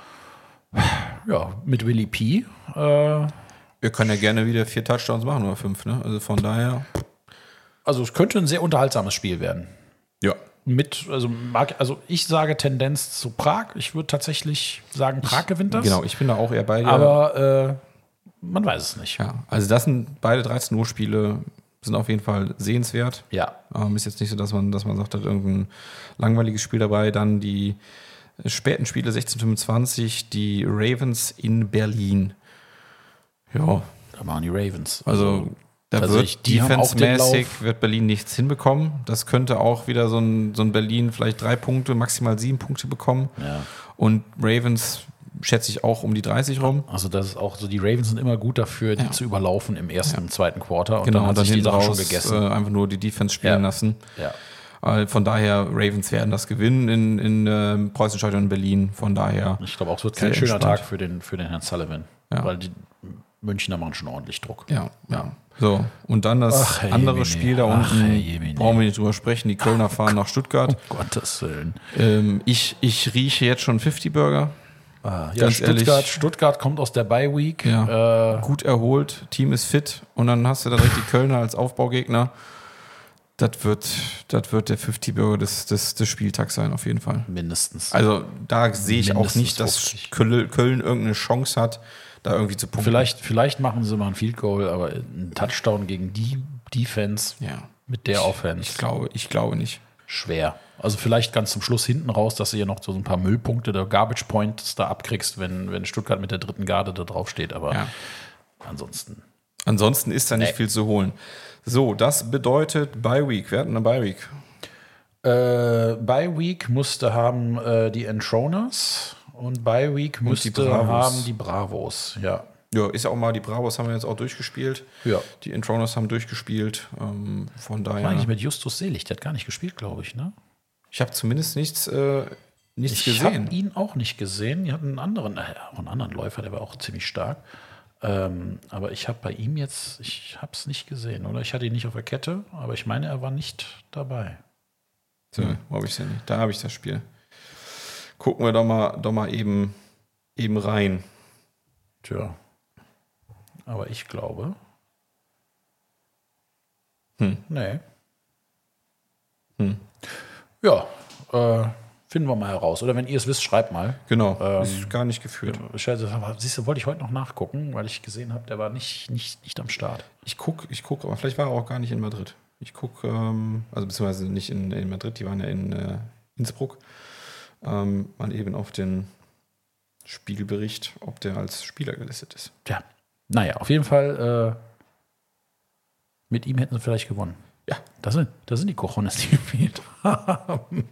Ja, mit Willie P. Äh, Wir können ja gerne wieder vier Touchdowns machen oder fünf, ne? Also von daher. Also es könnte ein sehr unterhaltsames Spiel werden. Ja. Mit, also, mag, also ich sage Tendenz zu Prag. Ich würde tatsächlich sagen, Prag ich, gewinnt das. Genau, ich bin da auch eher bei dir. Aber äh, man weiß es nicht. Ja, also das sind beide dreizehn Uhr Spiele, sind auf jeden Fall sehenswert. Ja. Ähm, ist jetzt nicht so, dass man, dass man sagt, da hat irgendein langweiliges Spiel dabei. Dann die späten Spiele sechzehn fünfundzwanzig, die Ravens in Berlin. Ja. Da machen die Ravens. Also da also wird ich, die defense-mäßig wird Berlin nichts hinbekommen. Das könnte auch wieder so ein, so ein Berlin vielleicht drei Punkte, maximal sieben Punkte bekommen. Ja. Und Ravens schätze ich auch um die dreißig rum. Also das ist auch so, die Ravens sind immer gut dafür, die ja. zu überlaufen im ersten, ja. zweiten Quarter. Und genau, dann hat dann sich die Sache raus, schon gegessen. Äh, einfach nur die Defense spielen ja. lassen. Ja. Äh, von daher, Ravens werden das gewinnen in, in äh, Preußenstadion in Berlin. Von daher. Ich glaube auch, es wird kein schöner Tag für den, für den Herrn Sullivan. Ja. Weil die Münchner machen schon ordentlich Druck. Ja, ja. So, und dann das Ach, andere Jemine. Spiel da unten, Ach, brauchen wir nicht drüber sprechen, die Kölner fahren nach Stuttgart. Um Gottes Willen. Ähm, ich, ich rieche jetzt schon fünfzig Burger. Ah, ja, Stuttgart, ehrlich, Stuttgart kommt aus der Bye-Week. Ja, äh, gut erholt, Team ist fit und dann hast du da direkt die Kölner als Aufbaugegner. Das wird, das wird der fünfzig Burger des, des, des Spieltags sein, auf jeden Fall. Mindestens. Also da sehe ich Mindestens auch nicht, dass Köln, Köln irgendeine Chance hat, da irgendwie zu punkten. Vielleicht, vielleicht machen sie mal ein Field Goal, aber ein Touchdown gegen die Defense ja. mit der Offense. Ich glaube, ich glaube nicht. Schwer. Also vielleicht ganz zum Schluss hinten raus, dass du hier noch so ein paar Müllpunkte der Garbage Points da abkriegst, wenn, wenn Stuttgart mit der dritten Garde da drauf steht. Aber ja. ansonsten. Ansonsten ist da nicht nee. viel zu holen. So, das bedeutet Bye Week. Wir hatten eine Bye Week. Äh, Bye Week musste haben äh, die Entroners und Bye Week musste die haben die Bravos. Ja. Ja, ist ja auch mal, die Bravos haben wir jetzt auch durchgespielt. Ja. Die Entroners haben durchgespielt. Ähm, von daher. War eigentlich mit Justus Selig, der hat gar nicht gespielt, glaube ich, ne? Ich habe zumindest nichts, äh, nichts ich gesehen. Ich habe ihn auch nicht gesehen. Die hatten einen anderen, äh, auch einen anderen Läufer, der war auch ziemlich stark. Ähm, aber ich habe bei ihm jetzt, ich habe es nicht gesehen, oder? Ich hatte ihn nicht auf der Kette, aber ich meine, er war nicht dabei. So, hm. wo habe ich denn nicht? Da habe ich das Spiel. Gucken wir doch mal, doch mal eben, eben rein. Tja. Aber ich glaube. Hm. Nee. Hm. Ja, äh, finden wir mal heraus. Oder wenn ihr es wisst, schreibt mal. Genau, ähm, ist gar nicht geführt. Siehst du, wollte ich heute noch nachgucken, weil ich gesehen habe, der war nicht, nicht, nicht am Start. Ich gucke, ich gucke, aber vielleicht war er auch gar nicht in Madrid. Ich gucke, ähm, also beziehungsweise nicht in, in Madrid, die waren ja in äh, Innsbruck. Ähm, mal eben auf den Spielbericht, ob der als Spieler gelistet ist. Ja, naja, auf jeden Fall äh, mit ihm hätten sie vielleicht gewonnen. Ja. Das sind, das sind die Cojones, die gefehlt haben.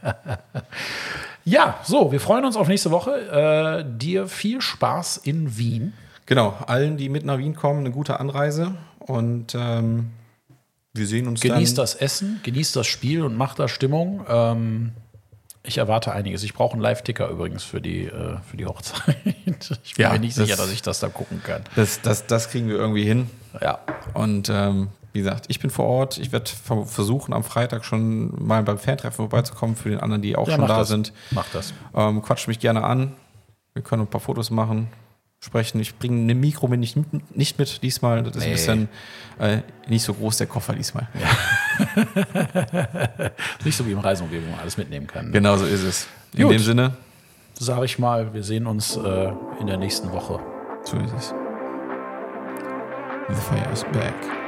Ja, so, wir freuen uns auf nächste Woche. Äh, dir viel Spaß in Wien. Genau, allen, die mit nach Wien kommen, eine gute Anreise. Und ähm, wir sehen uns Genießt dann. das Essen, genießt das Spiel und macht da Stimmung. Ähm, Ich erwarte einiges. Ich brauche einen Live-Ticker übrigens für die, äh, für die Hochzeit. Ich bin Ja, mir nicht das- sicher, dass ich das da gucken kann. Das, das, das kriegen wir irgendwie hin. Ja. Und ähm, wie gesagt, ich bin vor Ort. Ich werde versuchen, am Freitag schon mal beim Fantreffen vorbeizukommen für den anderen, die auch Ja, schon mach da das. sind. Mach das. Ähm, quatsch mich gerne an. Wir können ein paar Fotos machen, sprechen. Ich bringe ein Mikro mit nicht, nicht mit diesmal. Das ist Nee. ein bisschen äh, nicht so groß, der Koffer diesmal. Nicht so wie im Reisemobil, wo man alles mitnehmen kann. Genau so ist es. In Gut. dem Sinne, Sage ich mal, wir sehen uns äh, in der nächsten Woche. so ist es. The fire is back.